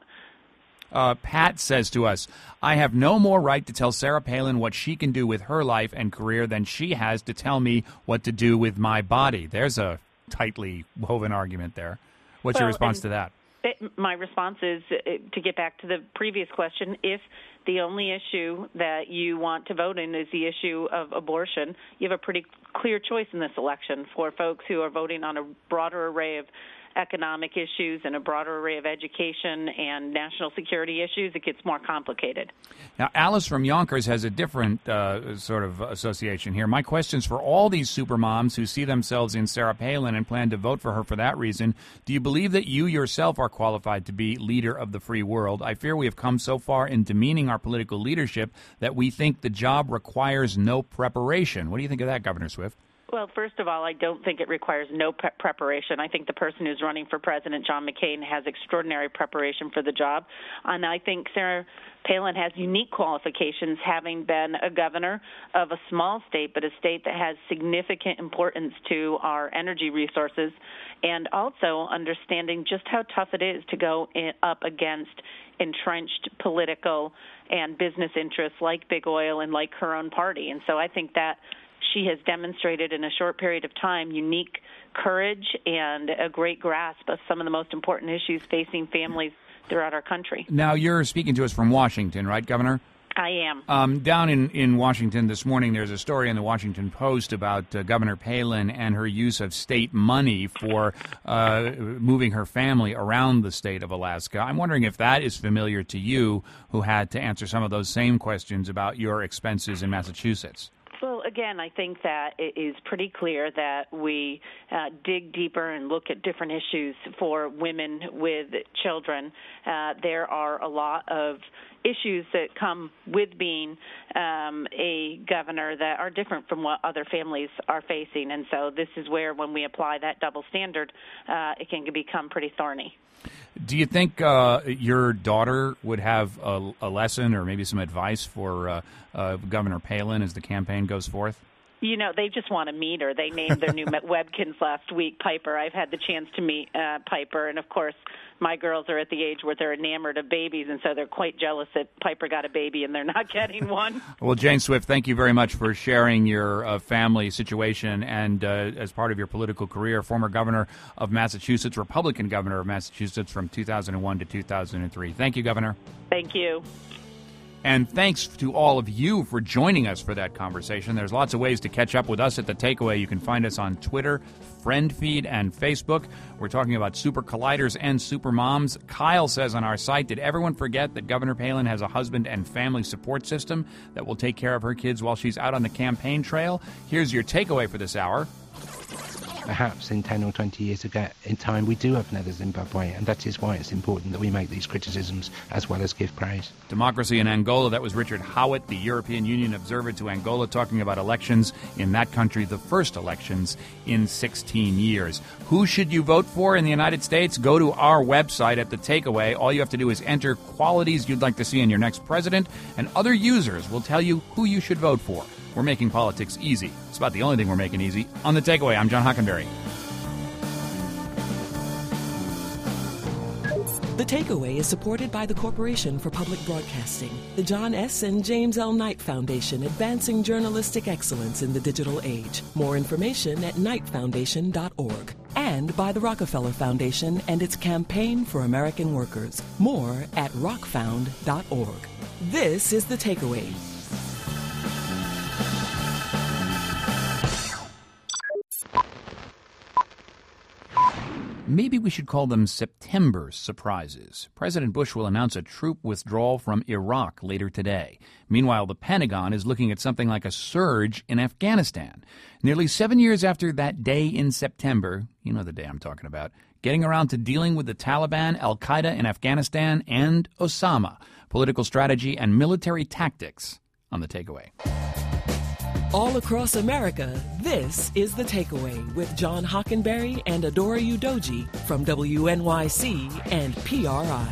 Uh, Pat says to us, I have no more right to tell Sarah Palin what she can do with her life and career than she has to tell me what to do with my body. There's a tightly woven argument there. What's well, your response to that? It, my response is, uh, to get back to the previous question, if the only issue that you want to vote in is the issue of abortion, you have a pretty clear choice in this election. For folks who are voting on a broader array of economic issues and a broader array of education and national security issues, it gets more complicated. Now, Alice from Yonkers has a different uh, sort of association here. My question's for all these supermoms who see themselves in Sarah Palin and plan to vote for her for that reason. Do you believe that you yourself are qualified to be leader of the free world? I fear we have come so far in demeaning our political leadership that we think the job requires no preparation. What do you think of that, Governor Swift? Well, first of all, I don't think it requires no pre- preparation. I think the person who's running for president, John McCain, has extraordinary preparation for the job. And I think Sarah Palin has unique qualifications, having been a governor of a small state, but a state that has significant importance to our energy resources, and also understanding just how tough it is to go in, up against entrenched political and business interests like big oil and like her own party. And so I think that she has demonstrated in a short period of time unique courage and a great grasp of some of the most important issues facing families throughout our country. Now, you're speaking to us from Washington, right, Governor? I am. Um, down in, in Washington this morning, there's a story in the Washington Post about uh, Governor Palin and her use of state money for uh, moving her family around the state of Alaska. I'm wondering if that is familiar to you, who had to answer some of those same questions about your expenses in Massachusetts. Well, again, I think that it is pretty clear that we uh, dig deeper and look at different issues for women with children. Uh, there are a lot of issues that come with being um, a governor that are different from what other families are facing. And so this is where, when we apply that double standard, uh, it can become pretty thorny. Do you think uh, your daughter would have a, a lesson or maybe some advice for uh, uh, Governor Palin as the campaign goes forth? You know, they just want to meet her. They named their new Webkins last week, Piper. I've had the chance to meet uh, Piper, and of course, my girls are at the age where they're enamored of babies, and so they're quite jealous that Piper got a baby and they're not getting one. Well, Jane Swift, thank you very much for sharing your uh, family situation and uh, as part of your political career, former governor of Massachusetts, Republican governor of Massachusetts from two thousand one to two thousand three. Thank you, Governor. Thank you. And thanks to all of you for joining us for that conversation. There's lots of ways to catch up with us at The Takeaway. You can find us on Twitter, FriendFeed, and Facebook. We're talking about super colliders and super moms. Kyle says on our site, did everyone forget that Governor Palin has a husband and family support system that will take care of her kids while she's out on the campaign trail? Here's your takeaway for this hour. Perhaps in ten or twenty years ago in time we do have another Zimbabwe, and that is why it's important that we make these criticisms as well as give praise. Democracy in Angola, that was Richard Howitt, the European Union observer to Angola, talking about elections in that country, the first elections in sixteen years. Who should you vote for in the United States? Go to our website at The Takeaway. All you have to do is enter qualities you'd like to see in your next president, and other users will tell you who you should vote for. We're making politics easy. It's about the only thing we're making easy. On The Takeaway, I'm John Hockenberry. The Takeaway is supported by the Corporation for Public Broadcasting, the John S. and James L. Knight Foundation, advancing journalistic excellence in the digital age. More information at knight foundation dot org. And by the Rockefeller Foundation and its Campaign for American Workers. More at rock found dot org. This is The Takeaway. Maybe we should call them September surprises. President Bush will announce a troop withdrawal from Iraq later today. Meanwhile, the Pentagon is looking at something like a surge in Afghanistan. Nearly seven years after that day in September, you know the day I'm talking about, getting around to dealing with the Taliban, Al-Qaeda in Afghanistan, and Osama, political strategy and military tactics on The Takeaway. All across America, this is The Takeaway with John Hockenberry and Adora Udoji from W N Y C and P R I.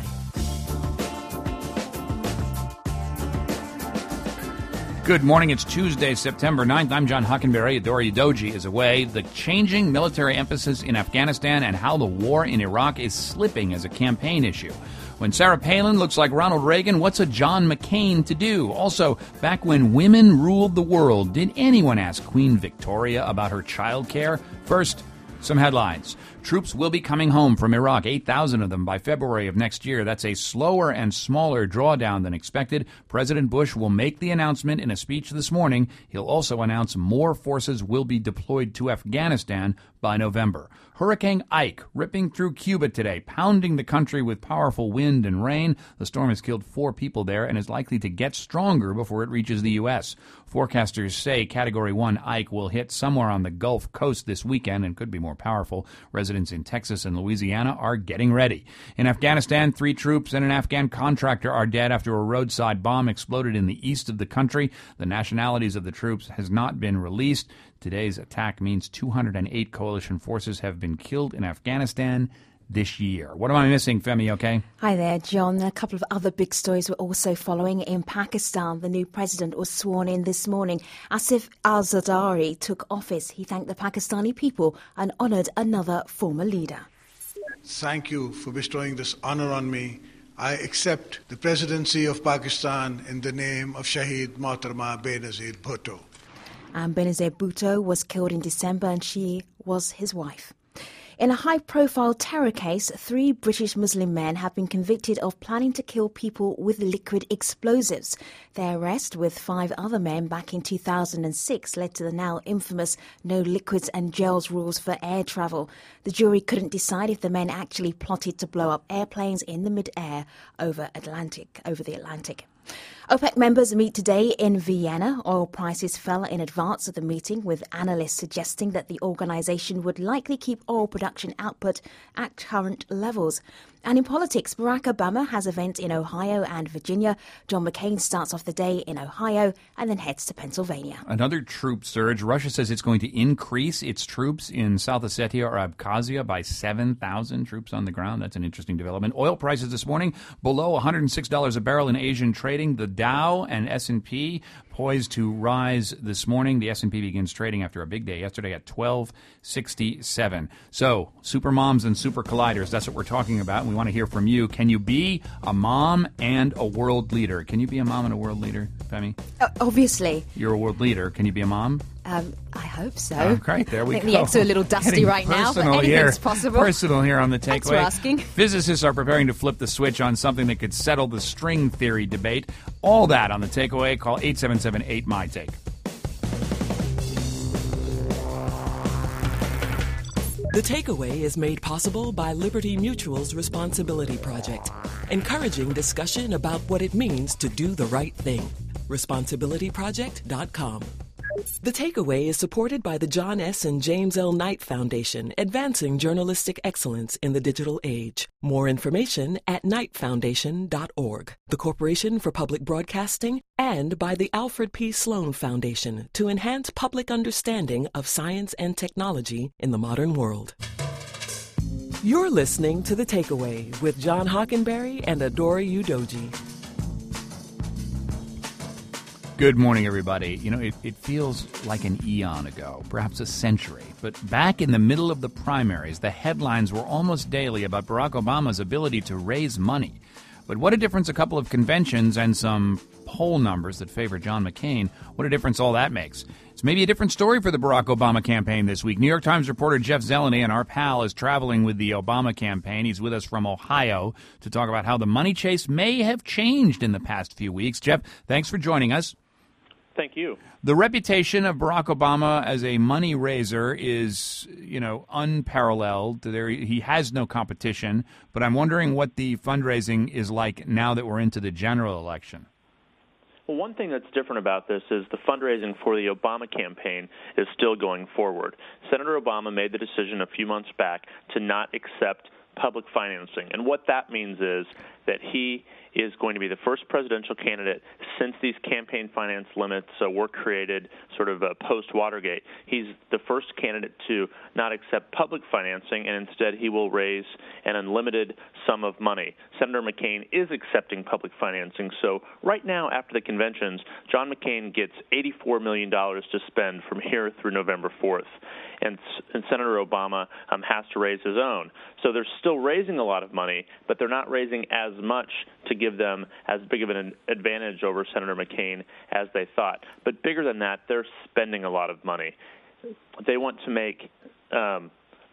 Good morning. It's Tuesday, September ninth. I'm John Hockenberry. Adora Udoji is away. The changing military emphasis in Afghanistan and how the war in Iraq is slipping as a campaign issue. When Sarah Palin looks like Ronald Reagan, what's a John McCain to do? Also, back when women ruled the world, did anyone ask Queen Victoria about her child care? First, Some headlines. Troops will be coming home from Iraq, eight thousand of them by February of next year. That's a slower and smaller drawdown than expected. President Bush will make the announcement in a speech this morning. He'll also announce more forces will be deployed to Afghanistan by November. Hurricane Ike ripping through Cuba today, pounding the country with powerful wind and rain. The storm has killed four people there and is likely to get stronger before it reaches the U S. Forecasters say Category one Ike will hit somewhere on the Gulf Coast this weekend and could be more powerful. Residents in Texas and Louisiana are getting ready. In Afghanistan, three troops and an Afghan contractor are dead after a roadside bomb exploded in the east of the country. The nationalities of the troops has not been released. Today's attack means two hundred eight coalition forces have been killed in Afghanistan this year. What am I missing, Femi, okay? Hi there, John. A couple of other big stories we're also following. In Pakistan, the new president was sworn in this morning. Asif al-Zardari took office. He thanked the Pakistani people and honoured another former leader. Thank you for bestowing this honour on me. I accept the presidency of Pakistan in the name of Shaheed Mohtarma Benazir Bhutto. And Benazir Bhutto was killed in December and she was his wife. In a high-profile terror case, three British Muslim men have been convicted of planning to kill people with liquid explosives. Their arrest with five other men back in two thousand six led to the now infamous no liquids and gels rules for air travel. The jury couldn't decide if the men actually plotted to blow up airplanes in the mid-air over Atlantic, over the Atlantic. OPEC members meet today in Vienna. Oil prices fell in advance of the meeting, with analysts suggesting that the organisation would likely keep oil production output at current levels. And in politics, Barack Obama has events in Ohio and Virginia. John McCain starts off the day in Ohio and then heads to Pennsylvania. Another troop surge. Russia says it's going to increase its troops in South Ossetia or Abkhazia by seven thousand troops on the ground. That's an interesting development. Oil prices this morning below one hundred six dollars a barrel in Asian trading. The Dow and S and P poised to rise this morning. The S and P begins trading after a big day yesterday at twelve sixty-seven. So, super moms and super colliders, that's what we're talking about. And we want to hear from you. Can you be a mom and a world leader? Can you be a mom and a world leader, Femi? Uh, obviously. You're a world leader. Can you be a mom? Um, I hope so. Oh, great, there we I think go. the eggs are a little dusty Getting right now, but anything's here. possible. Personal here on the Takeaway. Thanks for asking. Physicists are preparing to flip the switch on something that could settle the string theory debate. All that on the Takeaway. Call eight seven seven eight M Y Take. The Takeaway is made possible by Liberty Mutual's Responsibility Project, encouraging discussion about what it means to do the right thing. responsibility project dot com. The Takeaway is supported by the John S. and James L. Knight Foundation, advancing journalistic excellence in the digital age. More information at knight foundation dot org. The Corporation for Public Broadcasting, and by the Alfred P. Sloan Foundation to enhance public understanding of science and technology in the modern world. You're listening to The Takeaway with John Hockenberry and Adora Udoji. Good morning, everybody. You know, it, it feels like an eon ago, perhaps a century. But back in the middle of the primaries, the headlines were almost daily about Barack Obama's ability to raise money. But what a difference a couple of conventions and some poll numbers that favor John McCain, what a difference all that makes. It's maybe a different story for the Barack Obama campaign this week. New York Times reporter Jeff Zeleny, and our pal, is traveling with the Obama campaign. He's with us from Ohio to talk about how the money chase may have changed in the past few weeks. Jeff, thanks for joining us. Thank you. The reputation of Barack Obama as a money raiser is, you know, unparalleled. There, he has no competition. But I'm wondering what the fundraising is like now that we're into the general election. Well, one thing that's different about this is the fundraising for the Obama campaign is still going forward. Senator Obama made the decision a few months back to not accept public financing. And what that means is that he is going to be the first presidential candidate since these campaign finance limits uh, were created sort of uh, post-Watergate. He's the first candidate to not accept public financing, and instead he will raise an unlimited sum of money. Senator McCain is accepting public financing. So right now, after the conventions, John McCain gets eighty-four million dollars to spend from here through November fourth. And, and Senator Obama um, has to raise his own. So they're still raising a lot of money, but they're not raising as much to give them as big of an advantage over Senator McCain as they thought. But bigger than that, they're spending a lot of money. They want to make um,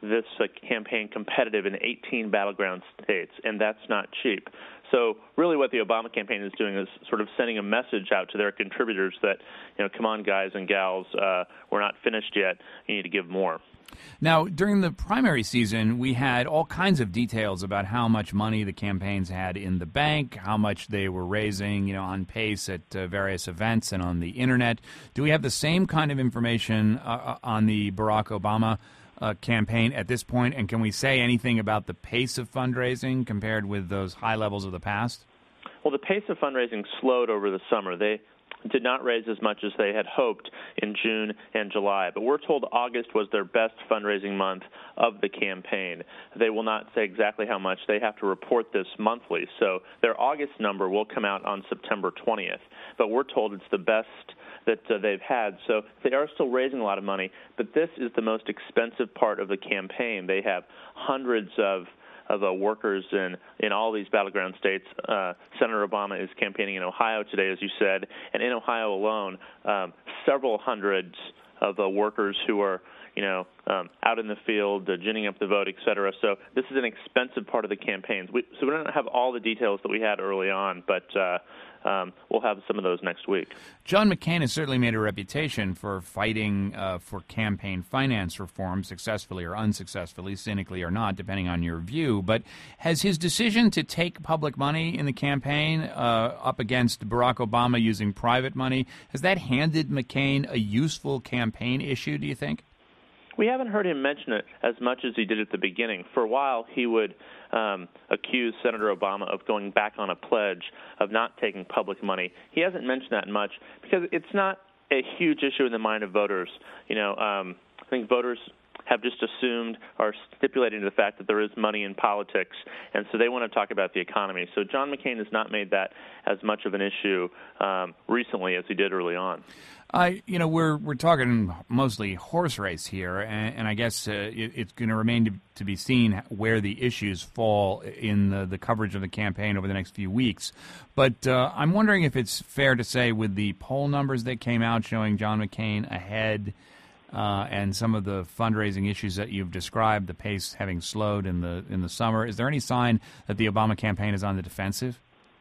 this uh, campaign competitive in eighteen battleground states, and that's not cheap. So really what the Obama campaign is doing is sort of sending a message out to their contributors that, you know, come on, guys and gals, uh, we're not finished yet. You need to give more. Now, during the primary season, we had all kinds of details about how much money the campaigns had in the bank, how much they were raising, you know, on pace at uh, various events and on the Internet. Do we have the same kind of information uh, on the Barack Obama Uh, campaign at this point, and can we say anything about the pace of fundraising compared with those high levels of the past? Well, the pace of fundraising slowed over the summer. They did not raise as much as they had hoped in June and July, but we're told August was their best fundraising month of the campaign. They will not say exactly how much. They have to report this monthly, so their August number will come out on September twentieth, but we're told it's the best that uh, they've had. So they are still raising a lot of money, but this is the most expensive part of the campaign. They have hundreds of of uh, workers in, in all these battleground states. Uh, Senator Obama is campaigning in Ohio today, as you said, and in Ohio alone, um, several hundreds of uh, workers who are, you know, um, out in the field, uh, ginning up the vote, et cetera. So this is an expensive part of the campaigns. We, so we don't have all the details that we had early on, but uh, um, we'll have some of those next week. John McCain has certainly made a reputation for fighting uh, for campaign finance reform, successfully or unsuccessfully, cynically or not, depending on your view. But has his decision to take public money in the campaign uh, up against Barack Obama using private money, has that handed McCain a useful campaign issue, do you think? We haven't heard him mention it as much as he did at the beginning. For a while, he would um, accuse Senator Obama of going back on a pledge of not taking public money. He hasn't mentioned that much because it's not a huge issue in the mind of voters. You know, um, I think voters have just assumed or stipulated to the fact that there is money in politics, and so they want to talk about the economy. So John McCain has not made that as much of an issue um, recently as he did early on. I, you know, we're we're talking mostly horse race here, and, and I guess uh, it, it's going to remain to, to be seen where the issues fall in the, the coverage of the campaign over the next few weeks. But uh, I'm wondering if it's fair to say, with the poll numbers that came out showing John McCain ahead, uh, and some of the fundraising issues that you've described, the pace having slowed in the in the summer, is there any sign that the Obama campaign is on the defensive?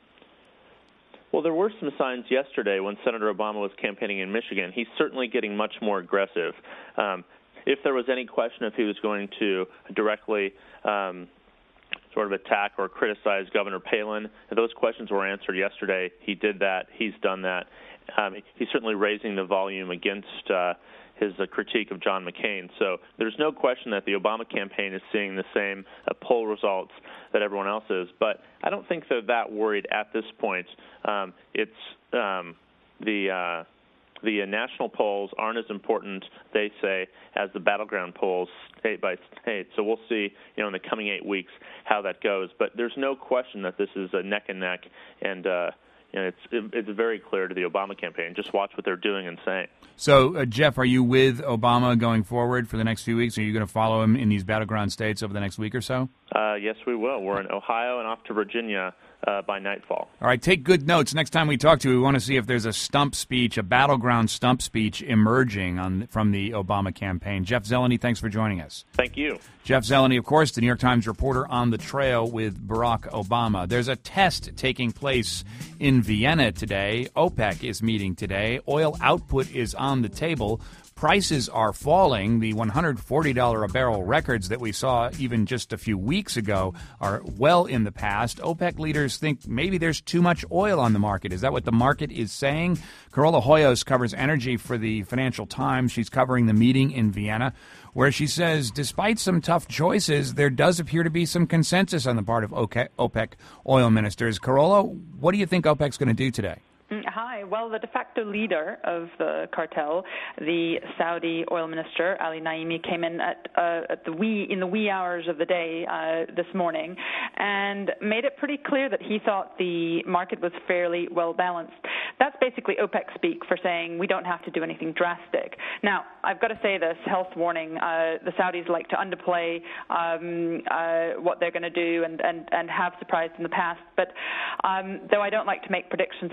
Well, there were some signs yesterday when Senator Obama was campaigning in Michigan. He's certainly getting much more aggressive. Um, if there was any question if he was going to directly um, sort of attack or criticize Governor Palin, those questions were answered yesterday. He did that. He's done that. Um, he's certainly raising the volume against uh, his uh, critique of John McCain. So there's no question that the Obama campaign is seeing the same uh, poll results that everyone else is. But I don't think they're that worried at this point. Um, it's um, the uh, the uh, national polls aren't as important, they say, as the battleground polls state by state. So we'll see, you know, in the coming eight weeks how that goes. But there's no question that this is a neck and neck, and uh, you know, it's it's very clear to the Obama campaign. Just watch what they're doing and saying. So, uh, Jeff, are you with Obama going forward for the next few weeks? Are you going to follow him in these battleground states over the next week or so? Uh, yes, we will. We're in Ohio and off to Virginia uh, by nightfall. All right, take good notes. Next time we talk to you, we want to see if there's a stump speech, a battleground stump speech emerging on from the Obama campaign. Jeff Zeleny, thanks for joining us. Thank you. Jeff Zeleny, of course, the New York Times reporter on the trail with Barack Obama. There's a test taking place in Vienna today. OPEC is meeting today. Oil output is on the table. Prices are falling. The one hundred forty dollars a barrel records that we saw even just a few weeks ago are well in the past. OPEC leaders think maybe there's too much oil on the market. Is that what the market is saying? Carola Hoyos covers energy for the Financial Times. She's covering the meeting in Vienna, where she says despite some tough choices, there does appear to be some consensus on the part of OPEC oil ministers. Carola, what do you think OPEC's going to do today? Hi. Well, the de facto leader of the cartel, the Saudi oil minister Ali Naimi, came in at, uh, at the wee in the wee hours of the day uh, this morning and made it pretty clear that he thought the market was fairly well balanced. That's basically OPEC speak for saying we don't have to do anything drastic. Now, I've got to say this, health warning, uh, the Saudis like to underplay um, uh, what they're going to do and, and, and have surprised in the past. But um, though I don't like to make predictions, I don't think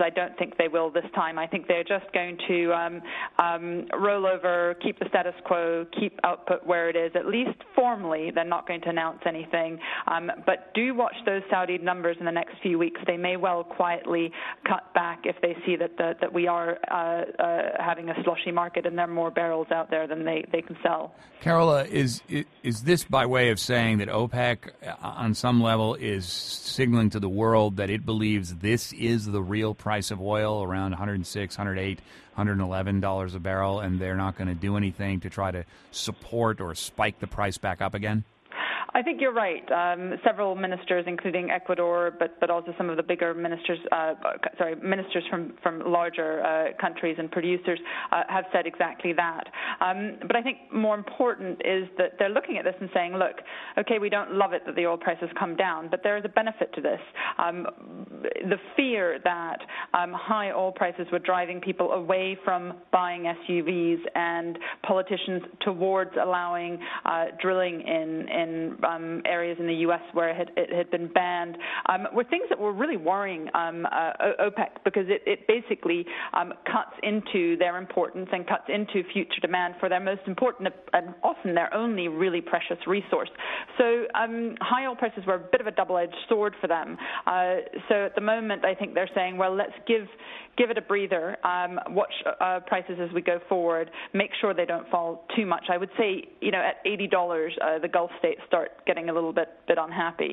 think they will this time. I think they're just going to um, um, roll over, keep the status quo, keep output where it is. At least formally, they're not going to announce anything. Um, but do watch those Saudi numbers in the next few weeks. They may well quietly cut back if they see that the, that we are uh, uh, having a sloshy market and there are more barrels out there than they, they can sell. Carola, is is this by way of saying that OPEC, on some level, is signaling to the world that it believes this is the real price of oil, around one hundred six, one hundred eight, one hundred eleven dollars a barrel, and they're not going to do anything to try to support or spike the price back up again? I think you're right. Um, several ministers, including Ecuador, but but also some of the bigger ministers, uh, sorry, ministers from from larger uh, countries and producers uh, have said exactly that. Um, but I think more important is that they're looking at this and saying, look, okay, we don't love it that the oil prices come down, but there is a benefit to this. Um, the fear that um, high oil prices were driving people away from buying S U Vs and politicians towards allowing uh, drilling in in Um, areas in the U S where it had, it had been banned, um, were things that were really worrying um, uh, OPEC, because it, it basically um, cuts into their importance and cuts into future demand for their most important and often their only really precious resource. So um, high oil prices were a bit of a double-edged sword for them. Uh, so at the moment, I think they're saying, well, let's give give it a breather, um, watch uh, prices as we go forward, make sure they don't fall too much. I would say, you know, at eighty dollars, uh, the Gulf states start getting a little bit bit unhappy,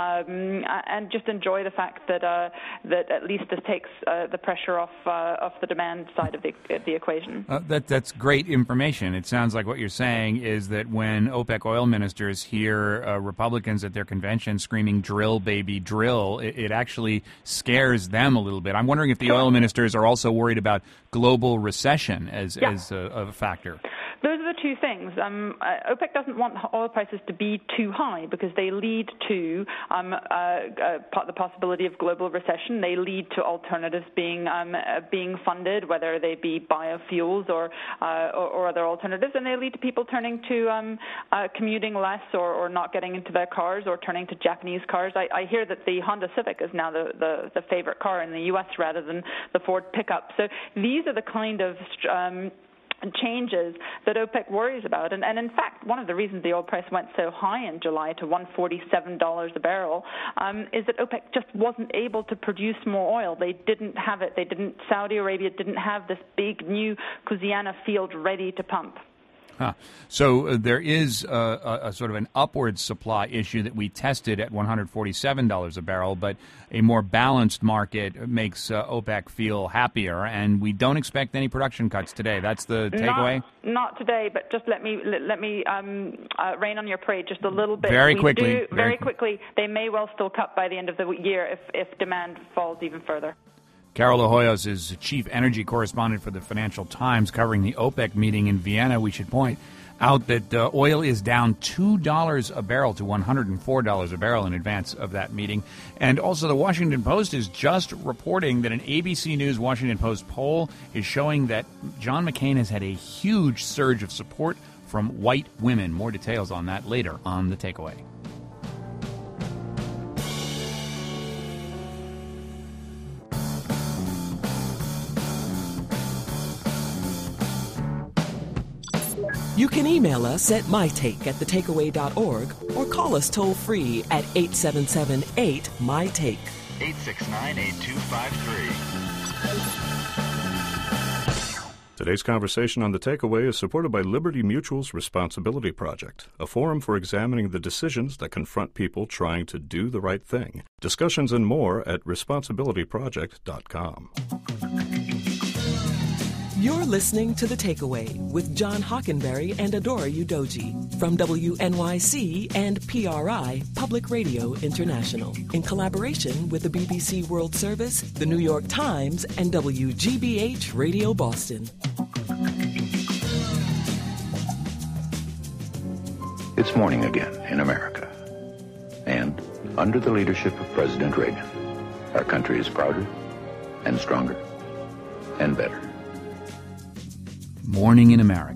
um, and just enjoy the fact that uh, that at least this takes uh, the pressure off uh, off the demand side of the the equation. Uh, that that's great information. It sounds like what you're saying is that when OPEC oil ministers hear uh, Republicans at their convention screaming "drill, baby, drill," it, it actually scares them a little bit. I'm wondering if the oil ministers are also worried about global recession as yeah. as a, a factor. Those are the two things. Um, uh, OPEC doesn't want oil prices to be too high because they lead to um, uh, uh, the possibility of global recession. They lead to alternatives being um, uh, being funded, whether they be biofuels or, uh, or or other alternatives, and they lead to people turning to um, uh, commuting less or, or not getting into their cars or turning to Japanese cars. I, I hear that the Honda Civic is now the, the, the favorite car in the U S rather than the Ford pickup. So these are the kind of um, changes that OPEC worries about. And, and in fact, one of the reasons the oil price went so high in July to one hundred forty-seven dollars a barrel um, is that OPEC just wasn't able to produce more oil. They didn't have it. They didn't. Saudi Arabia didn't have this big new Louisiana field ready to pump. Huh. So uh, there is uh, a, a sort of an upward supply issue that we tested at one hundred forty-seven dollars a barrel, but a more balanced market makes uh, OPEC feel happier, and we don't expect any production cuts today. That's the takeaway? Not, not today, but just let me let, let me um, uh, rain on your parade just a little bit. Very we quickly. Do, very, very quickly. They may well still cut by the end of the year if, if demand falls even further. Carola Hoyos is chief energy correspondent for the Financial Times, covering the OPEC meeting in Vienna. We should point out that uh, oil is down two dollars a barrel to one hundred four dollars a barrel in advance of that meeting. And also the Washington Post is just reporting that an A B C News Washington Post poll is showing that John McCain has had a huge surge of support from white women. More details on that later on The Takeaway. You can email us at mytake at thetakeaway dot org or call us toll free at eight seven seven eight M Y Take. eight six nine, eight two five three. Today's conversation on The Takeaway is supported by Liberty Mutual's Responsibility Project, a forum for examining the decisions that confront people trying to do the right thing. Discussions and more at responsibility project dot com. You're listening to The Takeaway with John Hockenberry and Adora Udoji from W N Y C and P R I, Public Radio International, in collaboration with the B B C World Service, the New York Times, and W G B H Radio Boston. It's morning again in America. And under the leadership of President Reagan, our country is prouder and stronger and better. Morning in America.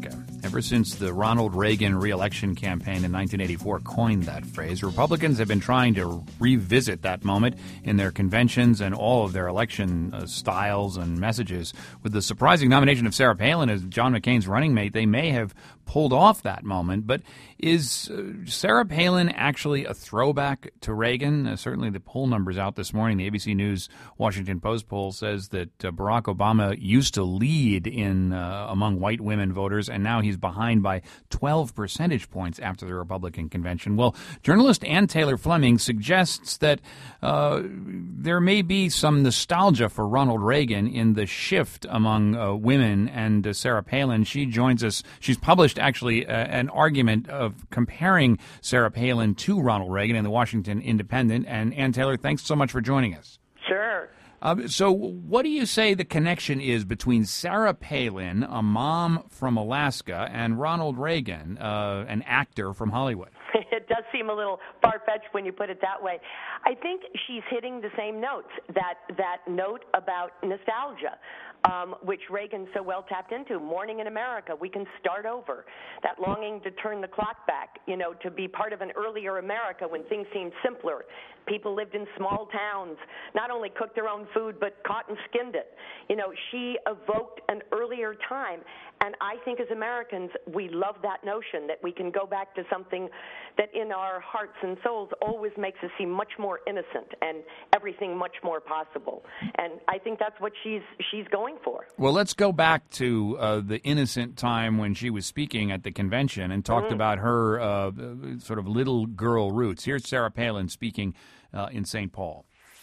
Ever since the Ronald Reagan re-election campaign in nineteen eighty-four coined that phrase, Republicans have been trying to revisit that moment in their conventions and all of their election uh, styles and messages. With the surprising nomination of Sarah Palin as John McCain's running mate, they may have pulled off that moment. But is uh, Sarah Palin actually a throwback to Reagan? Uh, certainly the poll numbers out this morning. The A B C News Washington Post poll says that uh, Barack Obama used to lead in uh, among white women voters, and now he's behind by twelve percentage points after the Republican convention. Well, journalist Ann Taylor Fleming suggests that uh, there may be some nostalgia for Ronald Reagan in the shift among uh, women and uh, Sarah Palin. She joins us. She's published actually uh, an argument of comparing Sarah Palin to Ronald Reagan in the Washington Independent. And Ann Taylor, thanks so much for joining us. Sure. Uh, so what do you say the connection is between Sarah Palin, a mom from Alaska, and Ronald Reagan, uh, an actor from Hollywood? It does seem a little far-fetched when you put it that way. I think she's hitting the same notes, that, that note about nostalgia, um, which Reagan so well tapped into. Morning in America, we can start over. That longing to turn the clock back, you know, to be part of an earlier America when things seemed simpler. People lived in small towns, not only cooked their own food, but caught and skinned it. You know, she evoked an earlier time. And I think as Americans, we love that notion that we can go back to something that in our hearts and souls always makes us seem much more innocent and everything much more possible. And I think that's what she's she's going for. Well, let's go back to uh, the innocent time when she was speaking at the convention and talked mm-hmm. about her uh, sort of little girl roots. Here's Sarah Palin speaking uh, in Saint Paul.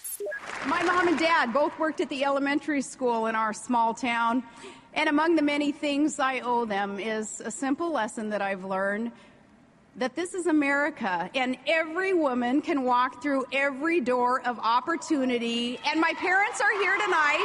My mom and dad both worked at the elementary school in our small town. And among the many things I owe them is a simple lesson that I've learned, that this is America, and every woman can walk through every door of opportunity, and my parents are here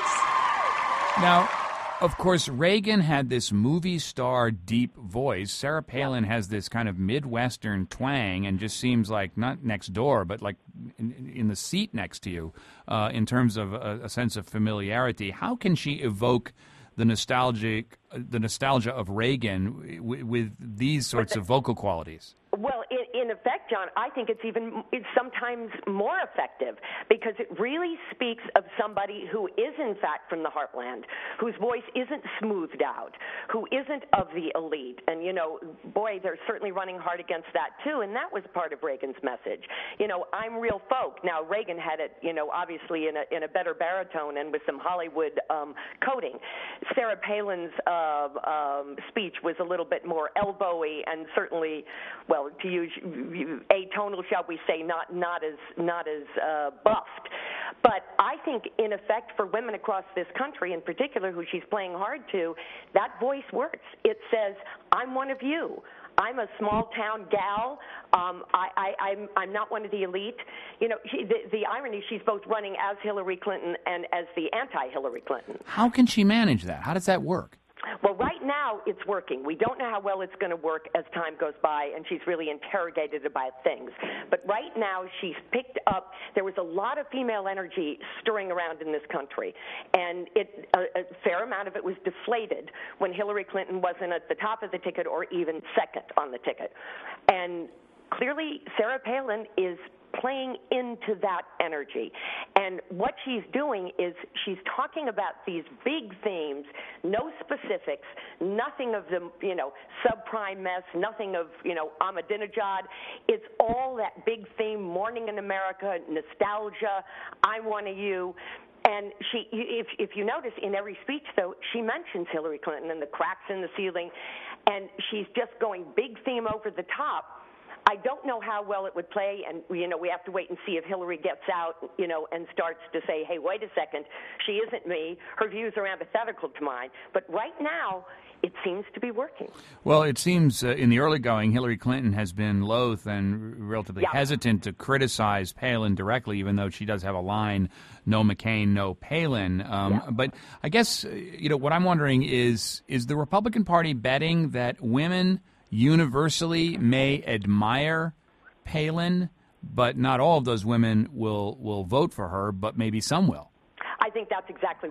tonight. Now, of course, Reagan had this movie star deep voice. Sarah Palin has this kind of Midwestern twang and just seems like not next door, but like in, in the seat next to you uh, in terms of a, a sense of familiarity. How can she evoke the nostalgic, the nostalgia of Reagan w- with these sorts of vocal qualities? Well, in, in effect, John, I think it's even it's sometimes more effective because it really speaks of somebody who is, in fact, from the heartland, whose voice isn't smoothed out, who isn't of the elite. And, you know, boy, they're certainly running hard against that, too, and that was part of Reagan's message. You know, I'm real folk. Now, Reagan had it, you know, obviously in a, in a better baritone and with some Hollywood um, coding. Sarah Palin's uh, um, speech was a little bit more elbowy and certainly, well, to use atonal, shall we say, not not as not as uh, buffed. But I think, in effect, for women across this country, in particular, who she's playing hard to, that voice works. It says, "I'm one of you. I'm a small town gal. Um, I, I, I'm, I'm not one of the elite." You know, she, the, the irony: she's both running as Hillary Clinton and as the anti-Hillary Clinton. How can she manage that? How does that work? Well, right now it's working. We don't know how well it's going to work as time goes by, and she's really interrogated about things. But right now she's picked up, there was a lot of female energy stirring around in this country, and it, a, a fair amount of it was deflated when Hillary Clinton wasn't at the top of the ticket or even second on the ticket. And clearly Sarah Palin is playing into that energy. And what she's doing is she's talking about these big themes, no specifics, nothing of the, you know, subprime mess, nothing of, you know, Ahmadinejad. It's all that big theme, Morning in America, nostalgia, I'm one of you. And she, if, if you notice, in every speech, though, she mentions Hillary Clinton and the cracks in the ceiling, and she's just going big theme over the top. I don't know how well it would play, and, you know, we have to wait and see if Hillary gets out, you know, and starts to say, hey, wait a second, she isn't me. Her views are antithetical to mine. But right now, it seems to be working. Well, it seems uh, in the early going, Hillary Clinton has been loath and relatively yeah. hesitant to criticize Palin directly, even though she does have a line, no McCain, no Palin. Um, yeah. But I guess, you know, what I'm wondering is, is the Republican Party betting that women universally may admire Palin, but not all of those women will will vote for her, but maybe some will? I think that's exactly right.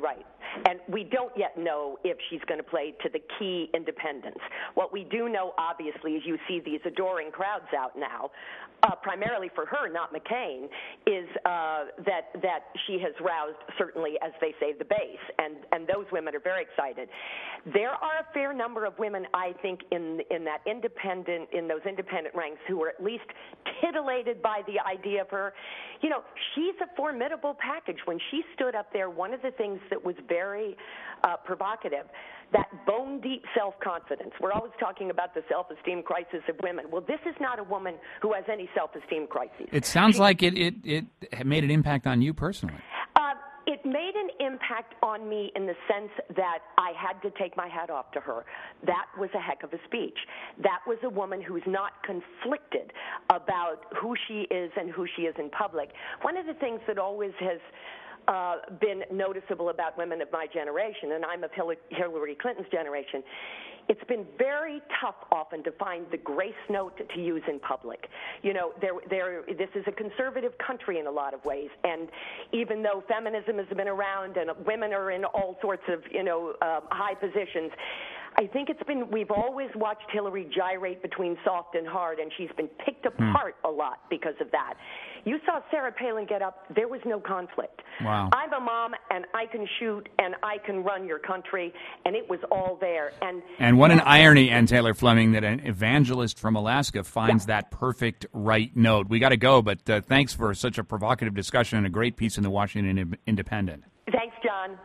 And we don't yet know if she's going to play to the key independents. What we do know, obviously, is you see these adoring crowds out now, uh, primarily for her, not McCain, is uh, that that she has roused, certainly, as they say, the base. And, and those women are very excited. There are a fair number of women, I think, in in that independent, in those independent ranks who are at least titillated by the idea of her. You know, she's a formidable package. When she stood up there, one of the things that was very uh, provocative, that bone-deep self-confidence. We're always talking about the self-esteem crisis of women. Well, this is not a woman who has any self-esteem crises. It sounds she, like it, it, it made an impact on you personally. Uh, It made an impact on me in the sense that I had to take my hat off to her. That was a heck of a speech. That was a woman who's not conflicted about who she is and who she is in public. One of the things that always has uh, been noticeable about women of my generation, and I'm of Hillary Clinton's generation, it's been very tough often to find the grace note to use in public. You know, there, there, this is a conservative country in a lot of ways, and even though feminism has been around and women are in all sorts of, you know, uh, high positions, I think it's been, we've always watched Hillary gyrate between soft and hard, and she's been picked apart hmm. a lot because of that. You saw Sarah Palin get up, there was no conflict. Wow. I'm a mom, and I can shoot, and I can run your country, and it was all there. And And what an irony, Ann Taylor Fleming, that an evangelist from Alaska finds yeah. that perfect right note. We got to go, but uh, thanks for such a provocative discussion and a great piece in the Washington Independent. Thanks, John.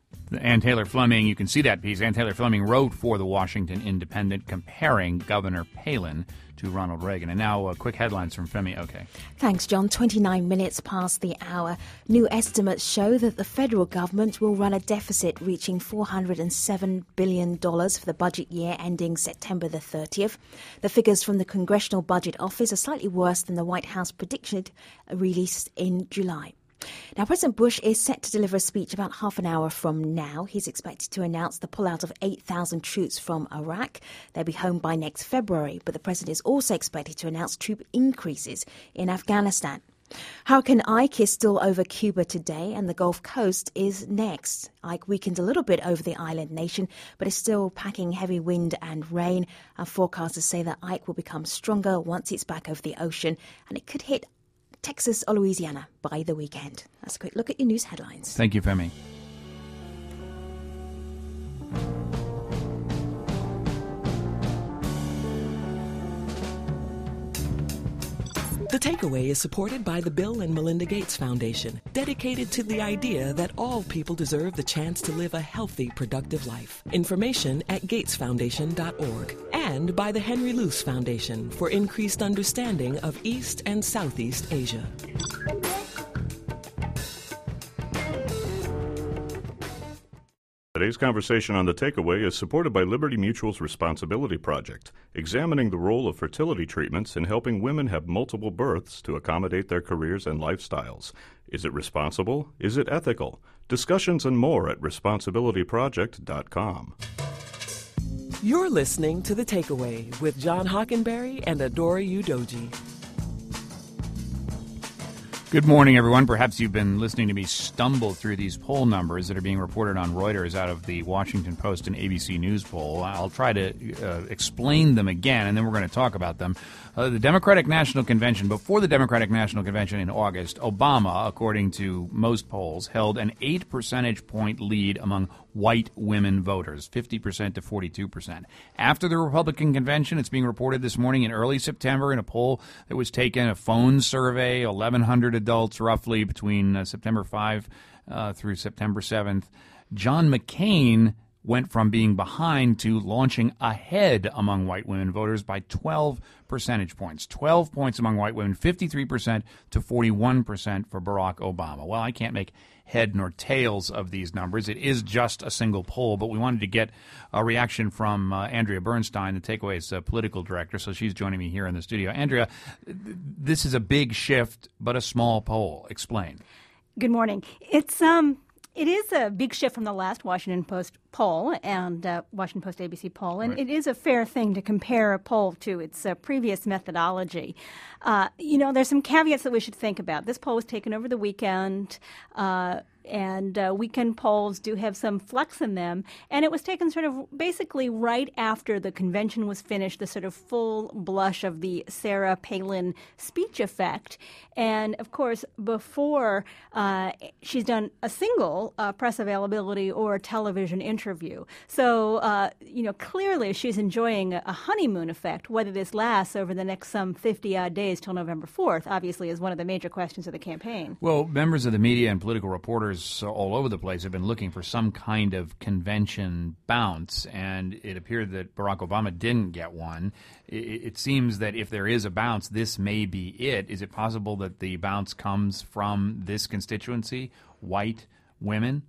Ann Taylor Fleming, you can see that piece. Ann Taylor Fleming wrote for the Washington Independent comparing Governor Palin to Ronald Reagan. And now uh, quick headlines from Femi. Okay. Thanks, John. twenty-nine minutes past the hour. New estimates show that the federal government will run a deficit reaching four hundred seven billion dollars for the budget year ending September the thirtieth. The figures from the Congressional Budget Office are slightly worse than the White House predicted, released in July. Now, President Bush is set to deliver a speech about half an hour from now. He's expected to announce the pullout of eight thousand troops from Iraq. They'll be home by next February, but the president is also expected to announce troop increases in Afghanistan. Hurricane Ike is still over Cuba today, and the Gulf Coast is next. Ike weakened a little bit over the island nation, but is still packing heavy wind and rain. Our forecasters say that Ike will become stronger once it's back over the ocean, and it could hit Texas or Louisiana by the weekend. That's a quick look at your news headlines. Thank you, Femi. The Takeaway is supported by the Bill and Melinda Gates Foundation, dedicated to the idea that all people deserve the chance to live a healthy, productive life. Information at gates foundation dot org. And by the Henry Luce Foundation for increased understanding of East and Southeast Asia. Today's conversation on The Takeaway is supported by Liberty Mutual's Responsibility Project, examining the role of fertility treatments in helping women have multiple births to accommodate their careers and lifestyles. Is it responsible? Is it ethical? Discussions and more at responsibility project dot com. You're listening to The Takeaway with John Hockenberry and Adora Udoji. Good morning, everyone. Perhaps you've been listening to me stumble through these poll numbers that are being reported on Reuters out of the Washington Post and A B C News poll. I'll try to uh, explain them again, and then we're going to talk about them. Uh, the Democratic National Convention, before the Democratic National Convention in August, Obama, according to most polls, held an eight percentage point lead among white women voters, fifty percent to forty-two percent. After the Republican convention, it's being reported this morning in early September in a poll that was taken, a phone survey, eleven hundred adults roughly between uh, September fifth uh, through September seventh. John McCain went from being behind to launching ahead among white women voters by twelve percentage points. twelve points among white women, fifty-three percent to forty-one percent for Barack Obama. Well, I can't make head nor tails of these numbers. It is just a single poll, but we wanted to get a reaction from uh, Andrea Bernstein, the Takeaway's uh, political director, so she's joining me here in the studio. Andrea, this is a big shift, but a small poll. Explain. Good morning. It's um. It is a big shift from the last Washington Post poll and uh, Washington Post A B C poll, and right. It is a fair thing to compare a poll to its uh, previous methodology. Uh, you know, there's some caveats that we should think about. This poll was taken over the weekend. Uh, And uh, weekend polls do have some flux in them. And it was taken sort of basically right after the convention was finished, the sort of full blush of the Sarah Palin speech effect. And, of course, before uh, she's done a single uh, press availability or television interview. So, uh, you know, clearly she's enjoying a honeymoon effect. Whether this lasts over the next some fifty-odd days till November fourth, obviously, is one of the major questions of the campaign. Well, members of the media and political reporters all over the place have been looking for some kind of convention bounce, and it appeared that Barack Obama didn't get one. It, it seems that if there is a bounce, this may be it. Is it possible that the bounce comes from this constituency, white women?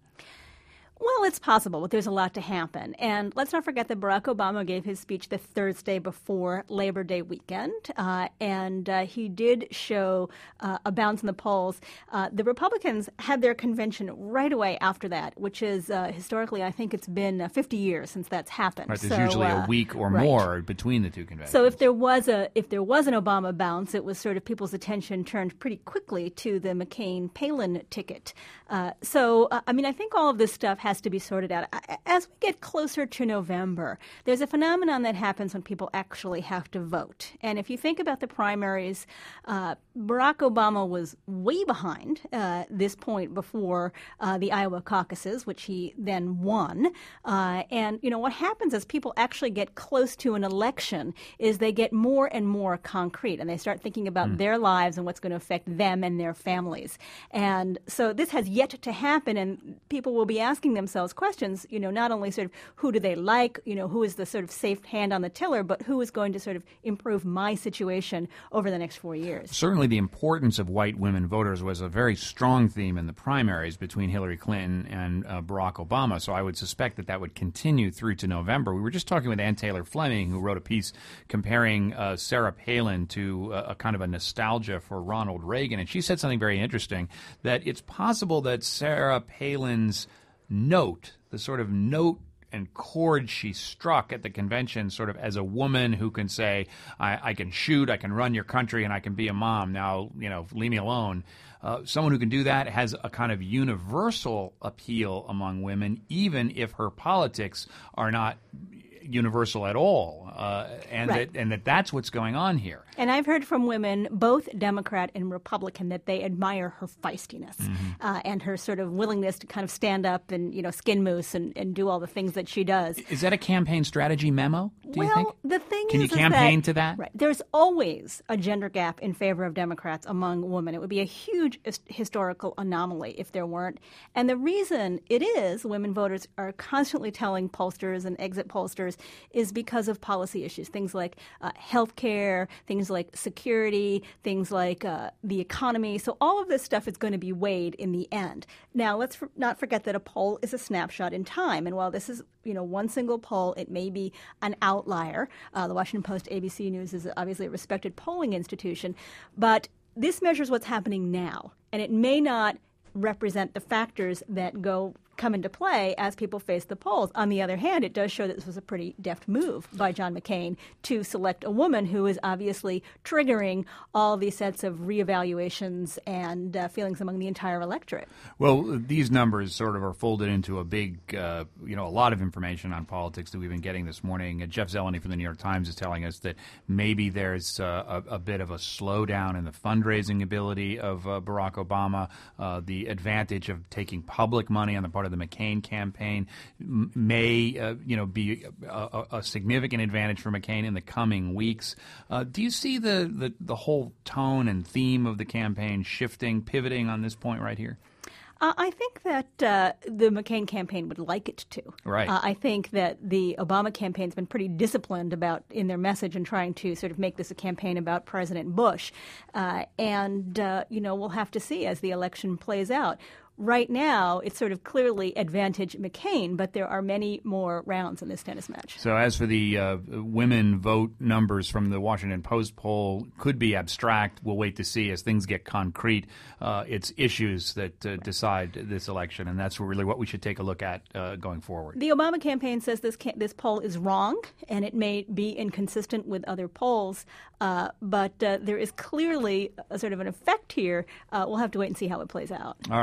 Well, it's possible, but there's a lot to happen. And let's not forget that Barack Obama gave his speech the Thursday before Labor Day weekend, uh, and uh, he did show uh, a bounce in the polls. Uh, the Republicans had their convention right away after that, which is uh, historically, I think it's been uh, fifty years since that's happened. Right, there's so, usually uh, a week or right. more between the two conventions. So if there was a if there was an Obama bounce, it was sort of people's attention turned pretty quickly to the McCain-Palin ticket. Uh, so, uh, I mean, I think all of this stuff has to be sorted out. As we get closer to November, there's a phenomenon that happens when people actually have to vote. And if you think about the primaries, uh, Barack Obama was way behind uh, this point before uh, the Iowa caucuses, which he then won. Uh, and, you know, what happens as people actually get close to an election is they get more and more concrete, and they start thinking about mm. their lives and what's going to affect them and their families. And so this has yet to happen, and people will be asking themselves questions, you know, not only sort of who do they like, you know, who is the sort of safe hand on the tiller, but who is going to sort of improve my situation over the next four years. Certainly the importance of white women voters was a very strong theme in the primaries between Hillary Clinton and uh, Barack Obama, so I would suspect that that would continue through to November. We were just talking with Ann Taylor Fleming, who wrote a piece comparing uh, Sarah Palin to uh, a kind of a nostalgia for Ronald Reagan, and she said something very interesting, that it's possible that Sarah Palin's note, the sort of note and chord she struck at the convention, sort of as a woman who can say, I, I can shoot, I can run your country, and I can be a mom. Now, you know, leave me alone. Uh, someone who can do that has a kind of universal appeal among women, even if her politics are not universal at all, uh, and right. that and that that's what's going on here. And I've heard from women, both Democrat and Republican, that they admire her feistiness mm-hmm. uh, and her sort of willingness to kind of stand up and, you know, skin moose and, and do all the things that she does. Is that a campaign strategy memo, do well, you think? the thing Can is, you campaign is that, to that? Right, there's always a gender gap in favor of Democrats among women. It would be a huge historical anomaly if there weren't. And the reason it is, women voters are constantly telling pollsters and exit pollsters, is because of policy issues, things like uh, health care, things like security, things like uh, the economy. So all of this stuff is going to be weighed in the end. Now, let's for- not forget that a poll is a snapshot in time. And while this is, you know, one single poll, it may be an outlier. Uh, the Washington Post, A B C News is obviously a respected polling institution. But this measures what's happening now. And it may not represent the factors that go come into play as people face the polls. On the other hand, it does show that this was a pretty deft move by John McCain to select a woman who is obviously triggering all these sets of reevaluations and uh, feelings among the entire electorate. Well, these numbers sort of are folded into a big, uh, you know, a lot of information on politics that we've been getting this morning. Uh, Jeff Zeleny from the New York Times is telling us that maybe there's uh, a, a bit of a slowdown in the fundraising ability of uh, Barack Obama, uh, the advantage of taking public money on the part of the McCain campaign m- may, uh, you know, be a, a, a significant advantage for McCain in the coming weeks. Uh, do you see the, the, the whole tone and theme of the campaign shifting, pivoting on this point right here? Uh, I think that uh, the McCain campaign would like it to. Right. Uh, I think that the Obama campaign's been pretty disciplined about in their message and trying to sort of make this a campaign about President Bush. Uh, and, uh, you know, we'll have to see as the election plays out. Right now, it's sort of clearly advantage McCain, but there are many more rounds in this tennis match. So as for the uh, women vote numbers from the Washington Post poll, could be abstract. We'll wait to see as things get concrete. Uh, it's issues that uh, decide this election, and that's really what we should take a look at uh, going forward. The Obama campaign says this ca- this poll is wrong, and it may be inconsistent with other polls, uh, but uh, there is clearly a sort of an effect here. Uh, we'll have to wait and see how it plays out. All right, Andrea Burnham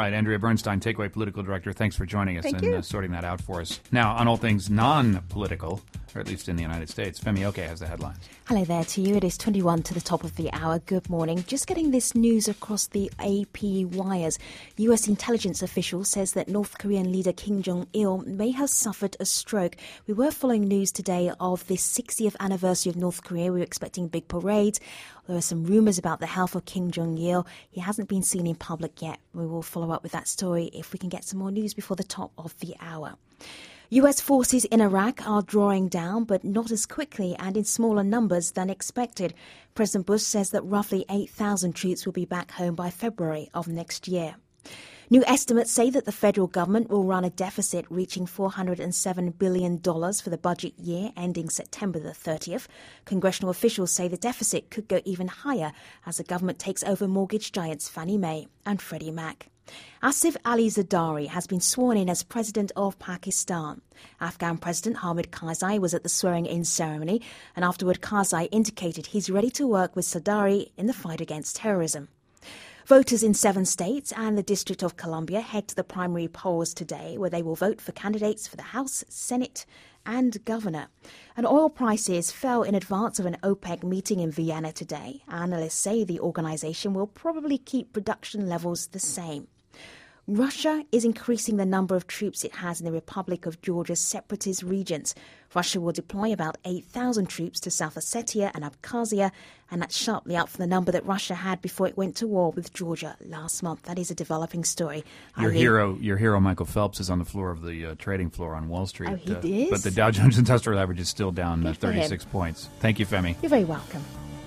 Bernstein, Takeaway Political Director. Thanks for joining us Thank and you. Uh, sorting that out for us. Now, on all things non-political, or at least in the United States, Femi Oke has the headlines. Hello there to you. It is twenty-one to the top of the hour. Good morning. Just getting this news across the A P wires. U S intelligence official says that North Korean leader Kim Jong-il may have suffered a stroke. We were following news today of the sixtieth anniversary of North Korea. We were expecting big parades. There are some rumours about the health of Kim Jong-il. He hasn't been seen in public yet. We will follow up with that story if we can get some more news before the top of the hour. U S forces in Iraq are drawing down, but not as quickly and in smaller numbers than expected. President Bush says that roughly eight thousand troops will be back home by February of next year. New estimates say that the federal government will run a deficit reaching four hundred seven billion dollars for the budget year ending September the thirtieth. Congressional officials say the deficit could go even higher as the government takes over mortgage giants Fannie Mae and Freddie Mac. Asif Ali Zardari has been sworn in as President of Pakistan. Afghan President Hamid Karzai was at the swearing-in ceremony, and afterward Karzai indicated he's ready to work with Zardari in the fight against terrorism. Voters in seven states and the District of Columbia head to the primary polls today, where they will vote for candidates for the House, Senate and governor. And oil prices fell in advance of an OPEC meeting in Vienna today. Analysts say the organisation will probably keep production levels the same. Russia is increasing the number of troops it has in the Republic of Georgia's separatist regions. Russia will deploy about eight thousand troops to South Ossetia and Abkhazia, and that's sharply up from the number that Russia had before it went to war with Georgia last month. That is a developing story. Your I mean, hero, your hero, Michael Phelps, is on the floor of the uh, trading floor on Wall Street. Oh, he uh, is? But the Dow Jones Industrial Average is still down uh, Good for him. thirty-six points. Thank you, Femi. You're very welcome.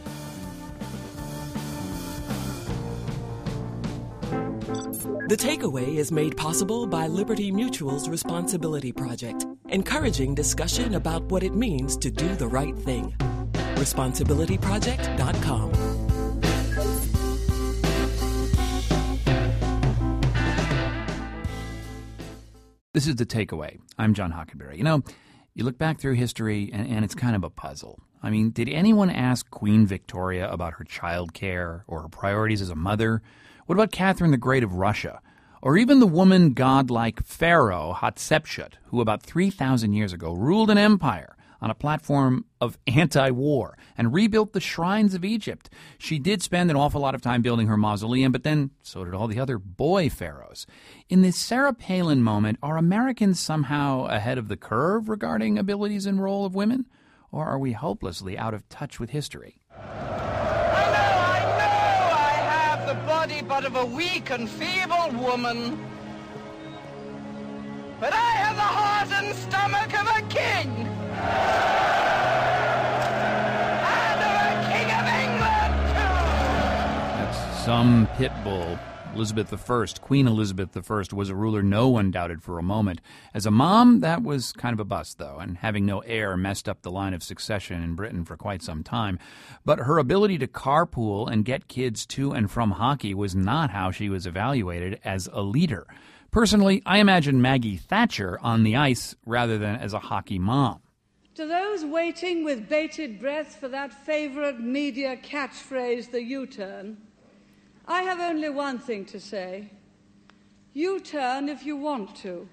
The Takeaway is made possible by Liberty Mutual's Responsibility Project, encouraging discussion about what it means to do the right thing. responsibility project dot com. This is The Takeaway. I'm John Hockenberry. You know, you look back through history, and, and it's kind of a puzzle. I mean, did anyone ask Queen Victoria about her child care or her priorities as a mother? What about Catherine the Great of Russia? Or even the woman godlike Pharaoh Hatshepsut, who about three thousand years ago ruled an empire on a platform of anti-war and rebuilt the shrines of Egypt. She did spend an awful lot of time building her mausoleum, but then so did all the other boy pharaohs. In this Sarah Palin moment, are Americans somehow ahead of the curve regarding abilities and role of women? Or are we hopelessly out of touch with history? The body but of a weak and feeble woman. But I have the heart and stomach of a king. And of a king of England, too. That's some pit bull. Elizabeth the First, Queen Elizabeth the First, was a ruler no one doubted for a moment. As a mom, that was kind of a bust, though, and having no heir messed up the line of succession in Britain for quite some time. But her ability to carpool and get kids to and from hockey was not how she was evaluated as a leader. Personally, I imagine Maggie Thatcher on the ice rather than as a hockey mom. To those waiting with bated breath for that favourite media catchphrase, the U-turn, I have only one thing to say. You turn if you want to.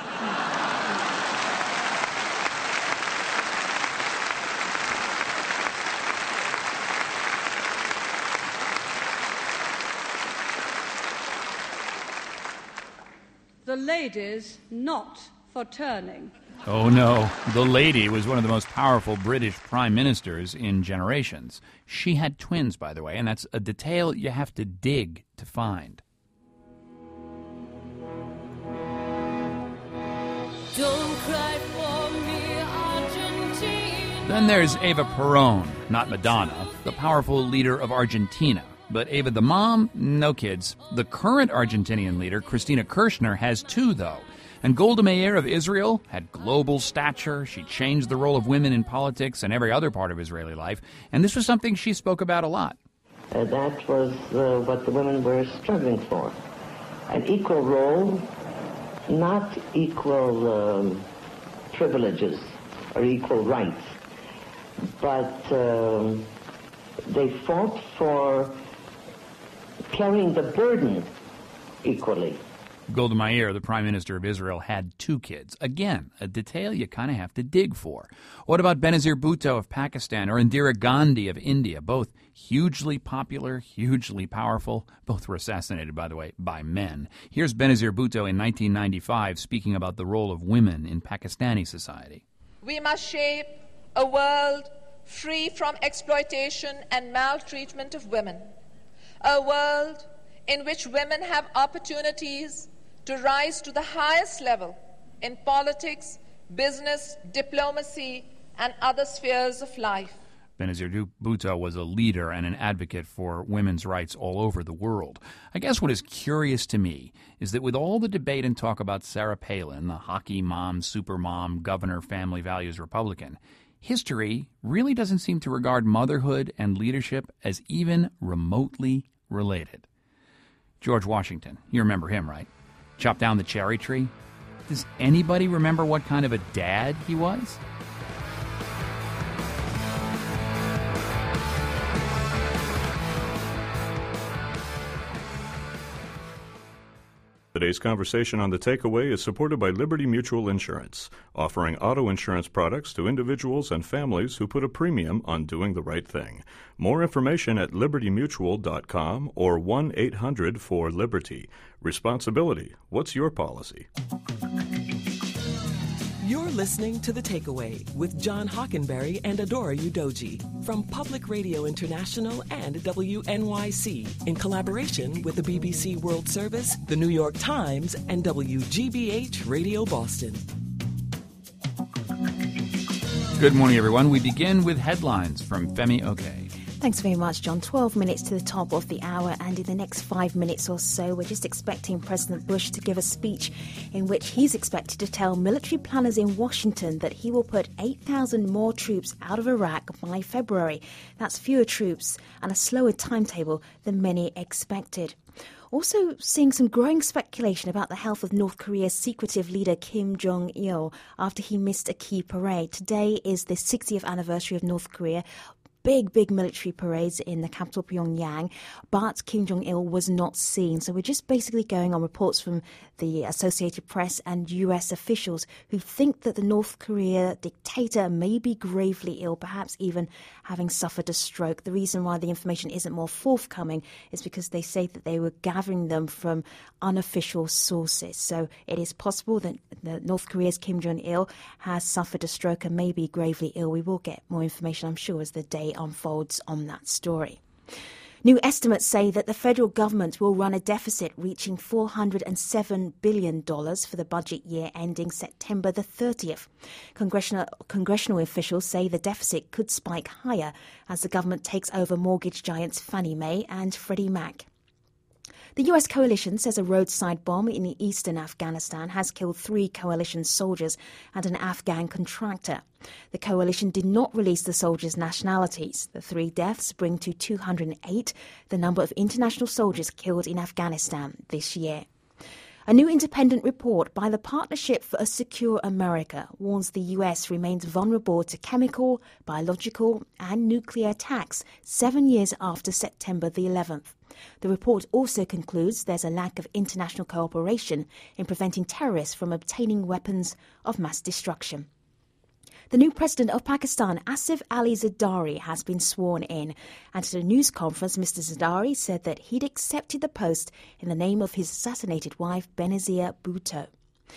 The ladies not for turning. Oh, no. The lady was one of the most powerful British prime ministers in generations. She had twins, by the way, and that's a detail you have to dig to find. Don't cry for me, Argentina. Then there's Eva Perón, not Madonna, the powerful leader of Argentina. But Eva the mom, no kids. The current Argentinian leader, Cristina Kirchner, has two, though. And Golda Meir of Israel had global stature. She changed the role of women in politics and every other part of Israeli life. And this was something she spoke about a lot. Uh, that was uh, what the women were struggling for. An equal role, not equal um, privileges or equal rights. But um, they fought for carrying the burden equally. Golda Meir, the Prime Minister of Israel, had two kids. Again, a detail you kind of have to dig for. What about Benazir Bhutto of Pakistan or Indira Gandhi of India? Both hugely popular, hugely powerful. Both were assassinated, by the way, by men. Here's Benazir Bhutto in nineteen ninety-five speaking about the role of women in Pakistani society. We must shape a world free from exploitation and maltreatment of women. A world in which women have opportunities to rise to the highest level in politics, business, diplomacy, and other spheres of life. Benazir Bhutto was a leader and an advocate for women's rights all over the world. I guess what is curious to me is that with all the debate and talk about Sarah Palin, the hockey mom, super mom, governor, family values Republican, history really doesn't seem to regard motherhood and leadership as even remotely related. George Washington, you remember him, right? Chopped down the cherry tree. Does anybody remember what kind of a dad he was? Today's conversation on The Takeaway is supported by Liberty Mutual Insurance, offering auto insurance products to individuals and families who put a premium on doing the right thing. More information at liberty mutual dot com or one eight hundred four liberty. Responsibility. What's your policy? You're listening to The Takeaway with John Hockenberry and Adora Udoji from Public Radio International and W N Y C in collaboration with the B B C World Service, the New York Times, and W G B H Radio Boston. Good morning, everyone. We begin with headlines from Femi Oke. Thanks very much, John. twelve minutes to the top of the hour, and in the next five minutes or so, we're just expecting President Bush to give a speech in which he's expected to tell military planners in Washington that he will put eight thousand more troops out of Iraq by February. That's fewer troops and a slower timetable than many expected. Also seeing some growing speculation about the health of North Korea's secretive leader Kim Jong-il after he missed a key parade. Today is the sixtieth anniversary of North Korea. Big, big military parades in the capital, Pyongyang, but Kim Jong-il was not seen. So we're just basically going on reports from the Associated Press and U S officials who think that the North Korea dictator may be gravely ill, perhaps even having suffered a stroke. The reason why the information isn't more forthcoming is because they say that they were gathering them from unofficial sources. So it is possible that the North Korea's Kim Jong-il has suffered a stroke and may be gravely ill. We will get more information, I'm sure, as the day unfolds on that story. New estimates say that the federal government will run a deficit reaching four hundred seven billion dollars for the budget year ending September the thirtieth. Congressional, congressional officials say the deficit could spike higher as the government takes over mortgage giants Fannie Mae and Freddie Mac. The U S coalition says a roadside bomb in eastern Afghanistan has killed three coalition soldiers and an Afghan contractor. The coalition did not release the soldiers' nationalities. The three deaths bring to two hundred eight the number of international soldiers killed in Afghanistan this year. A new independent report by the Partnership for a Secure America warns the U S remains vulnerable to chemical, biological and nuclear attacks seven years after September the eleventh. The report also concludes there's a lack of international cooperation in preventing terrorists from obtaining weapons of mass destruction. The new president of Pakistan, Asif Ali Zardari, has been sworn in. And at a news conference, Mister Zardari said that he'd accepted the post in the name of his assassinated wife, Benazir Bhutto.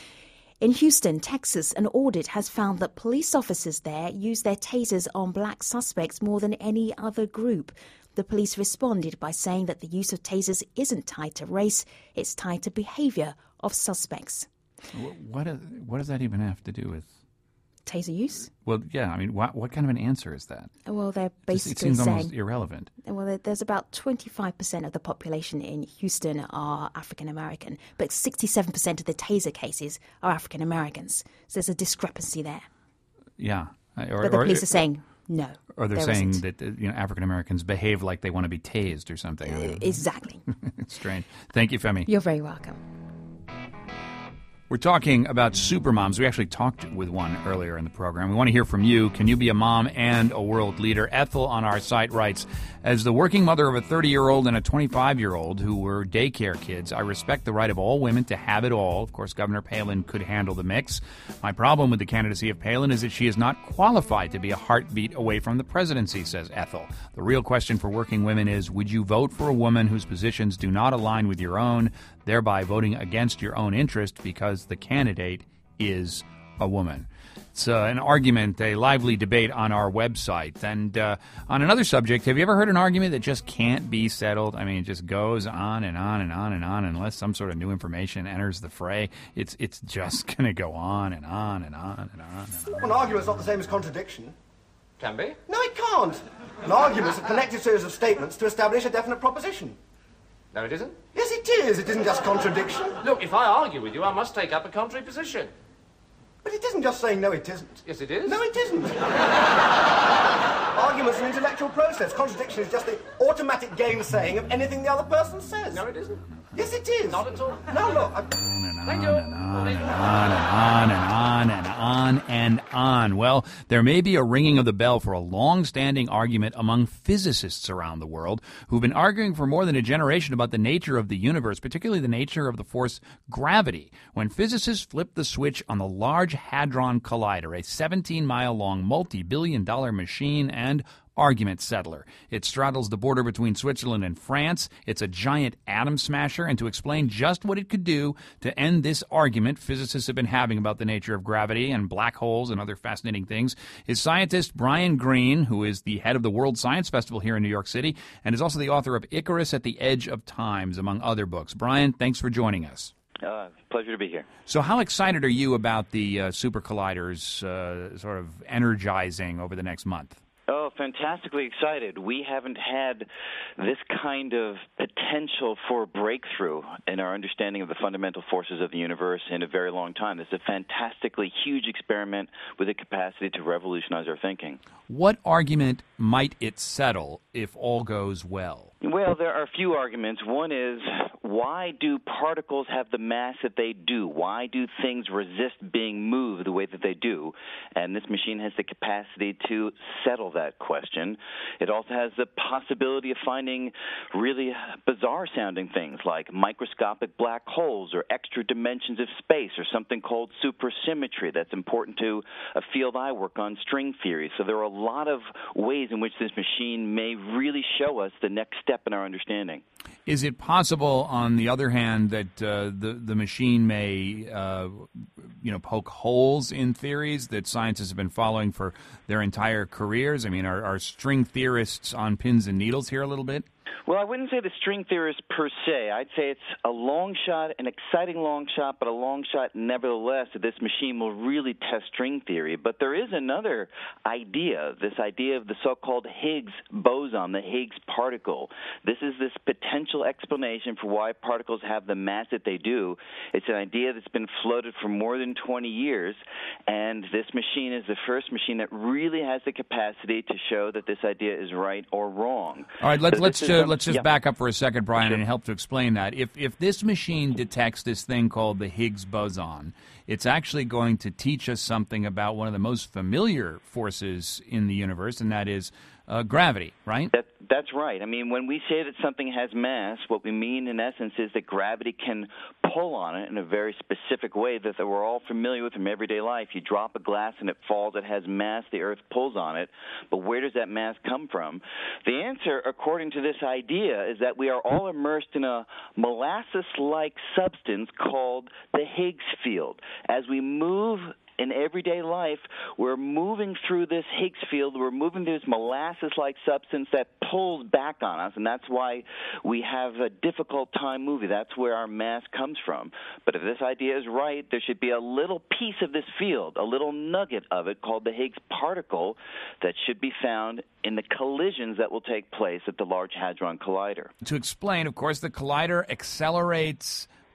In Houston, Texas, an audit has found that police officers there use their tasers on black suspects more than any other group. The police responded by saying that the use of tasers isn't tied to race, it's tied to behaviour of suspects. What, what does that even have to do with taser use? Well, yeah, I mean, what, what kind of an answer is that? Well, they're basically it seems saying, almost irrelevant. Well, there's about twenty-five percent of the population in Houston are African American, but sixty-seven percent of the taser cases are African Americans. So there's a discrepancy there. Yeah. Or, but the or, police are saying no. Or they're saying isn't. that you know African Americans behave like they want to be tased or something. Exactly. It's strange. Thank you, Femi. You're very welcome. We're talking about supermoms. We actually talked with one earlier in the program. We want to hear from you. Can you be a mom and a world leader? Ethel on our site writes, as the working mother of a thirty-year-old and a twenty-five-year-old who were daycare kids, I respect the right of all women to have it all. Of course, Governor Palin could handle the mix. My problem with the candidacy of Palin is that she is not qualified to be a heartbeat away from the presidency, says Ethel. The real question for working women is, would you vote for a woman whose positions do not align with your own, thereby voting against your own interest because the candidate is a woman? It's uh, an argument, a lively debate on our website. And uh, on another subject, have you ever heard an argument that just can't be settled? I mean, it just goes on and on and on and on unless some sort of new information enters the fray. It's it's just going to go on and on and on and on and on. Well, an argument's not the same as contradiction. Can be. No, it can't. An argument's a connected series of statements to establish a definite proposition. No, it isn't. Yes, it is. It isn't just contradiction. Look, if I argue with you, I must take up a contrary position. But it isn't just saying, no, it isn't. Yes, it is. No, it isn't. Argument's an intellectual process. Contradiction is just the automatic gainsaying of anything the other person says. No, it isn't. Yes, it is. Not at all. No, look. I... Thank you. On and on and on and on and on. Well, there may be a ringing of the bell for a long-standing argument among physicists around the world who've been arguing for more than a generation about the nature of the universe, particularly the nature of the force gravity. When physicists flipped the switch on the Large Hadron Collider, a seventeen-mile-long, multi-billion dollar machine and argument settler. It straddles the border between Switzerland and France. It's a giant atom smasher, and to explain just what it could do to end this argument physicists have been having about the nature of gravity and black holes and other fascinating things is scientist Brian Greene, who is the head of the World Science Festival here in New York City and is also the author of Icarus at the Edge of Times, among other books. Brian, thanks for joining us. Uh, pleasure to be here. So how excited are you about the uh, super colliders uh, sort of energizing over the next month? Oh, fantastically excited. We haven't had this kind of potential for breakthrough in our understanding of the fundamental forces of the universe in a very long time. This is a fantastically huge experiment with the capacity to revolutionize our thinking. What argument might it settle if all goes well? Well, there are a few arguments. One is, why do particles have the mass that they do? Why do things resist being moved the way that they do? And this machine has the capacity to settle that question. It also has the possibility of finding really bizarre-sounding things like microscopic black holes or extra dimensions of space or something called supersymmetry that's important to a field I work on, string theory. So there are a lot of ways in which this machine may really show us the next step in our understanding. Is it possible, on the other hand, that uh, the the machine may, uh, you know, poke holes in theories that scientists have been following for their entire careers? I mean, are, are string theorists on pins and needles here a little bit? Well, I wouldn't say the string theorist per se. I'd say it's a long shot, an exciting long shot, but a long shot nevertheless that this machine will really test string theory. But there is another idea, this idea of the so-called Higgs boson, the Higgs particle. This is this potential explanation for why particles have the mass that they do. It's an idea that's been floated for more than twenty years, and this machine is the first machine that really has the capacity to show that this idea is right or wrong. All right, let, so let's uh, let's just yeah. back up for a second, Brian, sure. and help to explain that. If if this machine detects this thing called the Higgs boson, it's actually going to teach us something about one of the most familiar forces in the universe, and that is uh, gravity, right? That, that's right. I mean, when we say that something has mass, what we mean in essence is that gravity can pull on it in a very specific way that, that we're all familiar with from everyday life. You drop a glass and it falls, it has mass, the earth pulls on it. But where does that mass come from? The answer, according to this idea, is that we are all immersed in a molasses-like substance called the Higgs field. As we move in everyday life, we're moving through this Higgs field. We're moving through this molasses-like substance that pulls back on us, and that's why we have a difficult time moving. That's where our mass comes from. But if this idea is right, there should be a little piece of this field, a little nugget of it called the Higgs particle that should be found in the collisions that will take place at the Large Hadron Collider. To explain, of course, the collider accelerates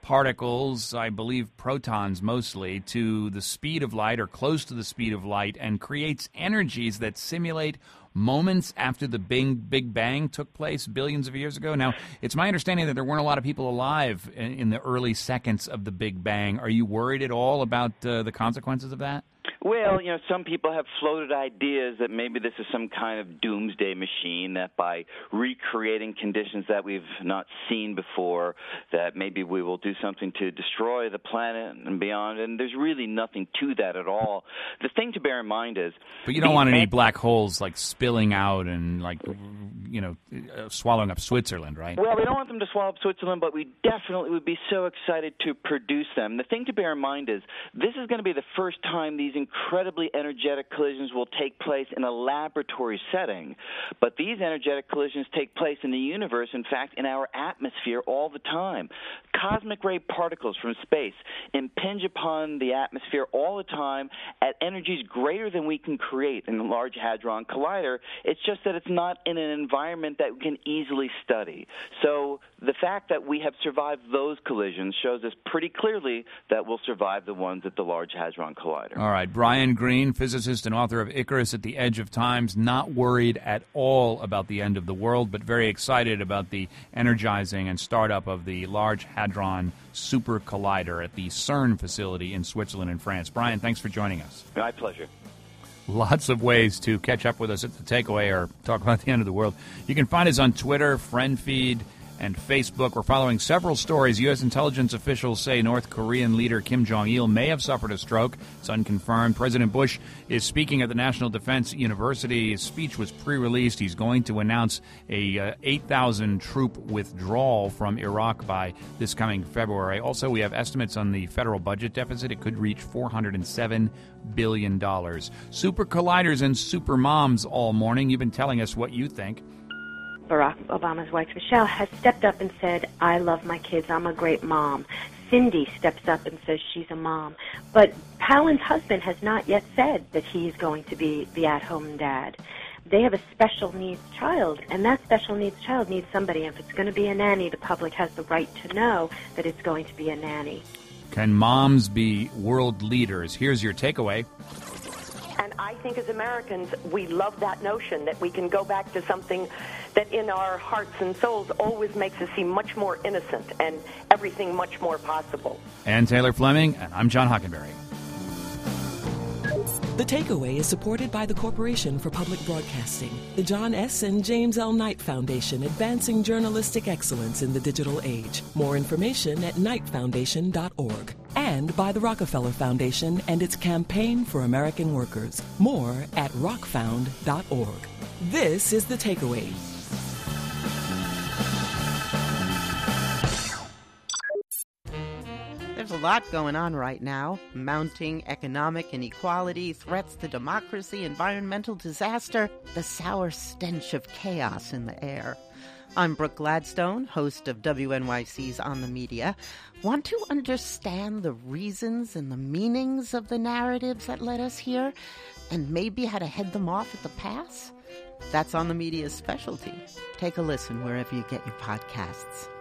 particles, I believe protons mostly, to the speed of light or close to the speed of light and creates energies that simulate moments after the Big, Big Bang took place billions of years ago. Now, it's my understanding that there weren't a lot of people alive in, in the early seconds of the Big Bang. Are you worried at all about uh, the consequences of that? Well, you know, some people have floated ideas that maybe this is some kind of doomsday machine, that by recreating conditions that we've not seen before, that maybe we will do something to destroy the planet and beyond. And there's really nothing to that at all. The thing to bear in mind is... But you don't want any black holes, like, spilling out and, like, you know, uh, swallowing up Switzerland, right? Well, we don't want them to swallow up Switzerland, but we definitely would be so excited to produce them. The thing to bear in mind is this is going to be the first time these incredibly energetic collisions will take place in a laboratory setting. But these energetic collisions take place in the universe, in fact, in our atmosphere all the time. Cosmic ray particles from space impinge upon the atmosphere all the time at energies greater than we can create in the Large Hadron Collider. It's just that it's not in an environment that we can easily study. So the fact that we have survived those collisions shows us pretty clearly that we'll survive the ones at the Large Hadron Collider. All right. Brian Greene, physicist and author of Icarus at the Edge of Times, not worried at all about the end of the world, but very excited about the energizing and startup of the Large Hadron Super Collider at the CERN facility in Switzerland and France. Brian, thanks for joining us. My pleasure. Lots of ways to catch up with us at The Takeaway or talk about the end of the world. You can find us on Twitter, FriendFeed, and Facebook. We're following several stories. U S intelligence officials say North Korean leader Kim Jong-il may have suffered a stroke. It's unconfirmed. President Bush is speaking at the National Defense University. His speech was pre-released. He's going to announce a uh, eight thousand troop withdrawal from Iraq by this coming February. Also, we have estimates on the federal budget deficit. It could reach four hundred seven billion dollars. Super colliders and super moms all morning. You've been telling us what you think. Barack Obama's wife, Michelle, has stepped up and said, I love my kids, I'm a great mom. Cindy steps up and says she's a mom. But Palin's husband has not yet said that he's going to be the at-home dad. They have a special needs child, and that special needs child needs somebody. If it's going to be a nanny, the public has the right to know that it's going to be a nanny. Can moms be world leaders? Here's your takeaway. And I think as Americans, we love that notion that we can go back to something that in our hearts and souls always makes us seem much more innocent and everything much more possible. Ann Taylor Fleming, and I'm John Hockenberry. The Takeaway is supported by the Corporation for Public Broadcasting, the John S. and James L. Knight Foundation, advancing journalistic excellence in the digital age. More information at knight foundation dot org. And by the Rockefeller Foundation and its Campaign for American Workers. More at rock found dot org. This is The Takeaway. There's a lot going on right now. Mounting economic inequality, threats to democracy, environmental disaster, the sour stench of chaos in the air. I'm Brooke Gladstone, host of W N Y C's On the Media. Want to understand the reasons and the meanings of the narratives that led us here, and maybe how to head them off at the pass? That's On the Media's specialty. Take a listen wherever you get your podcasts.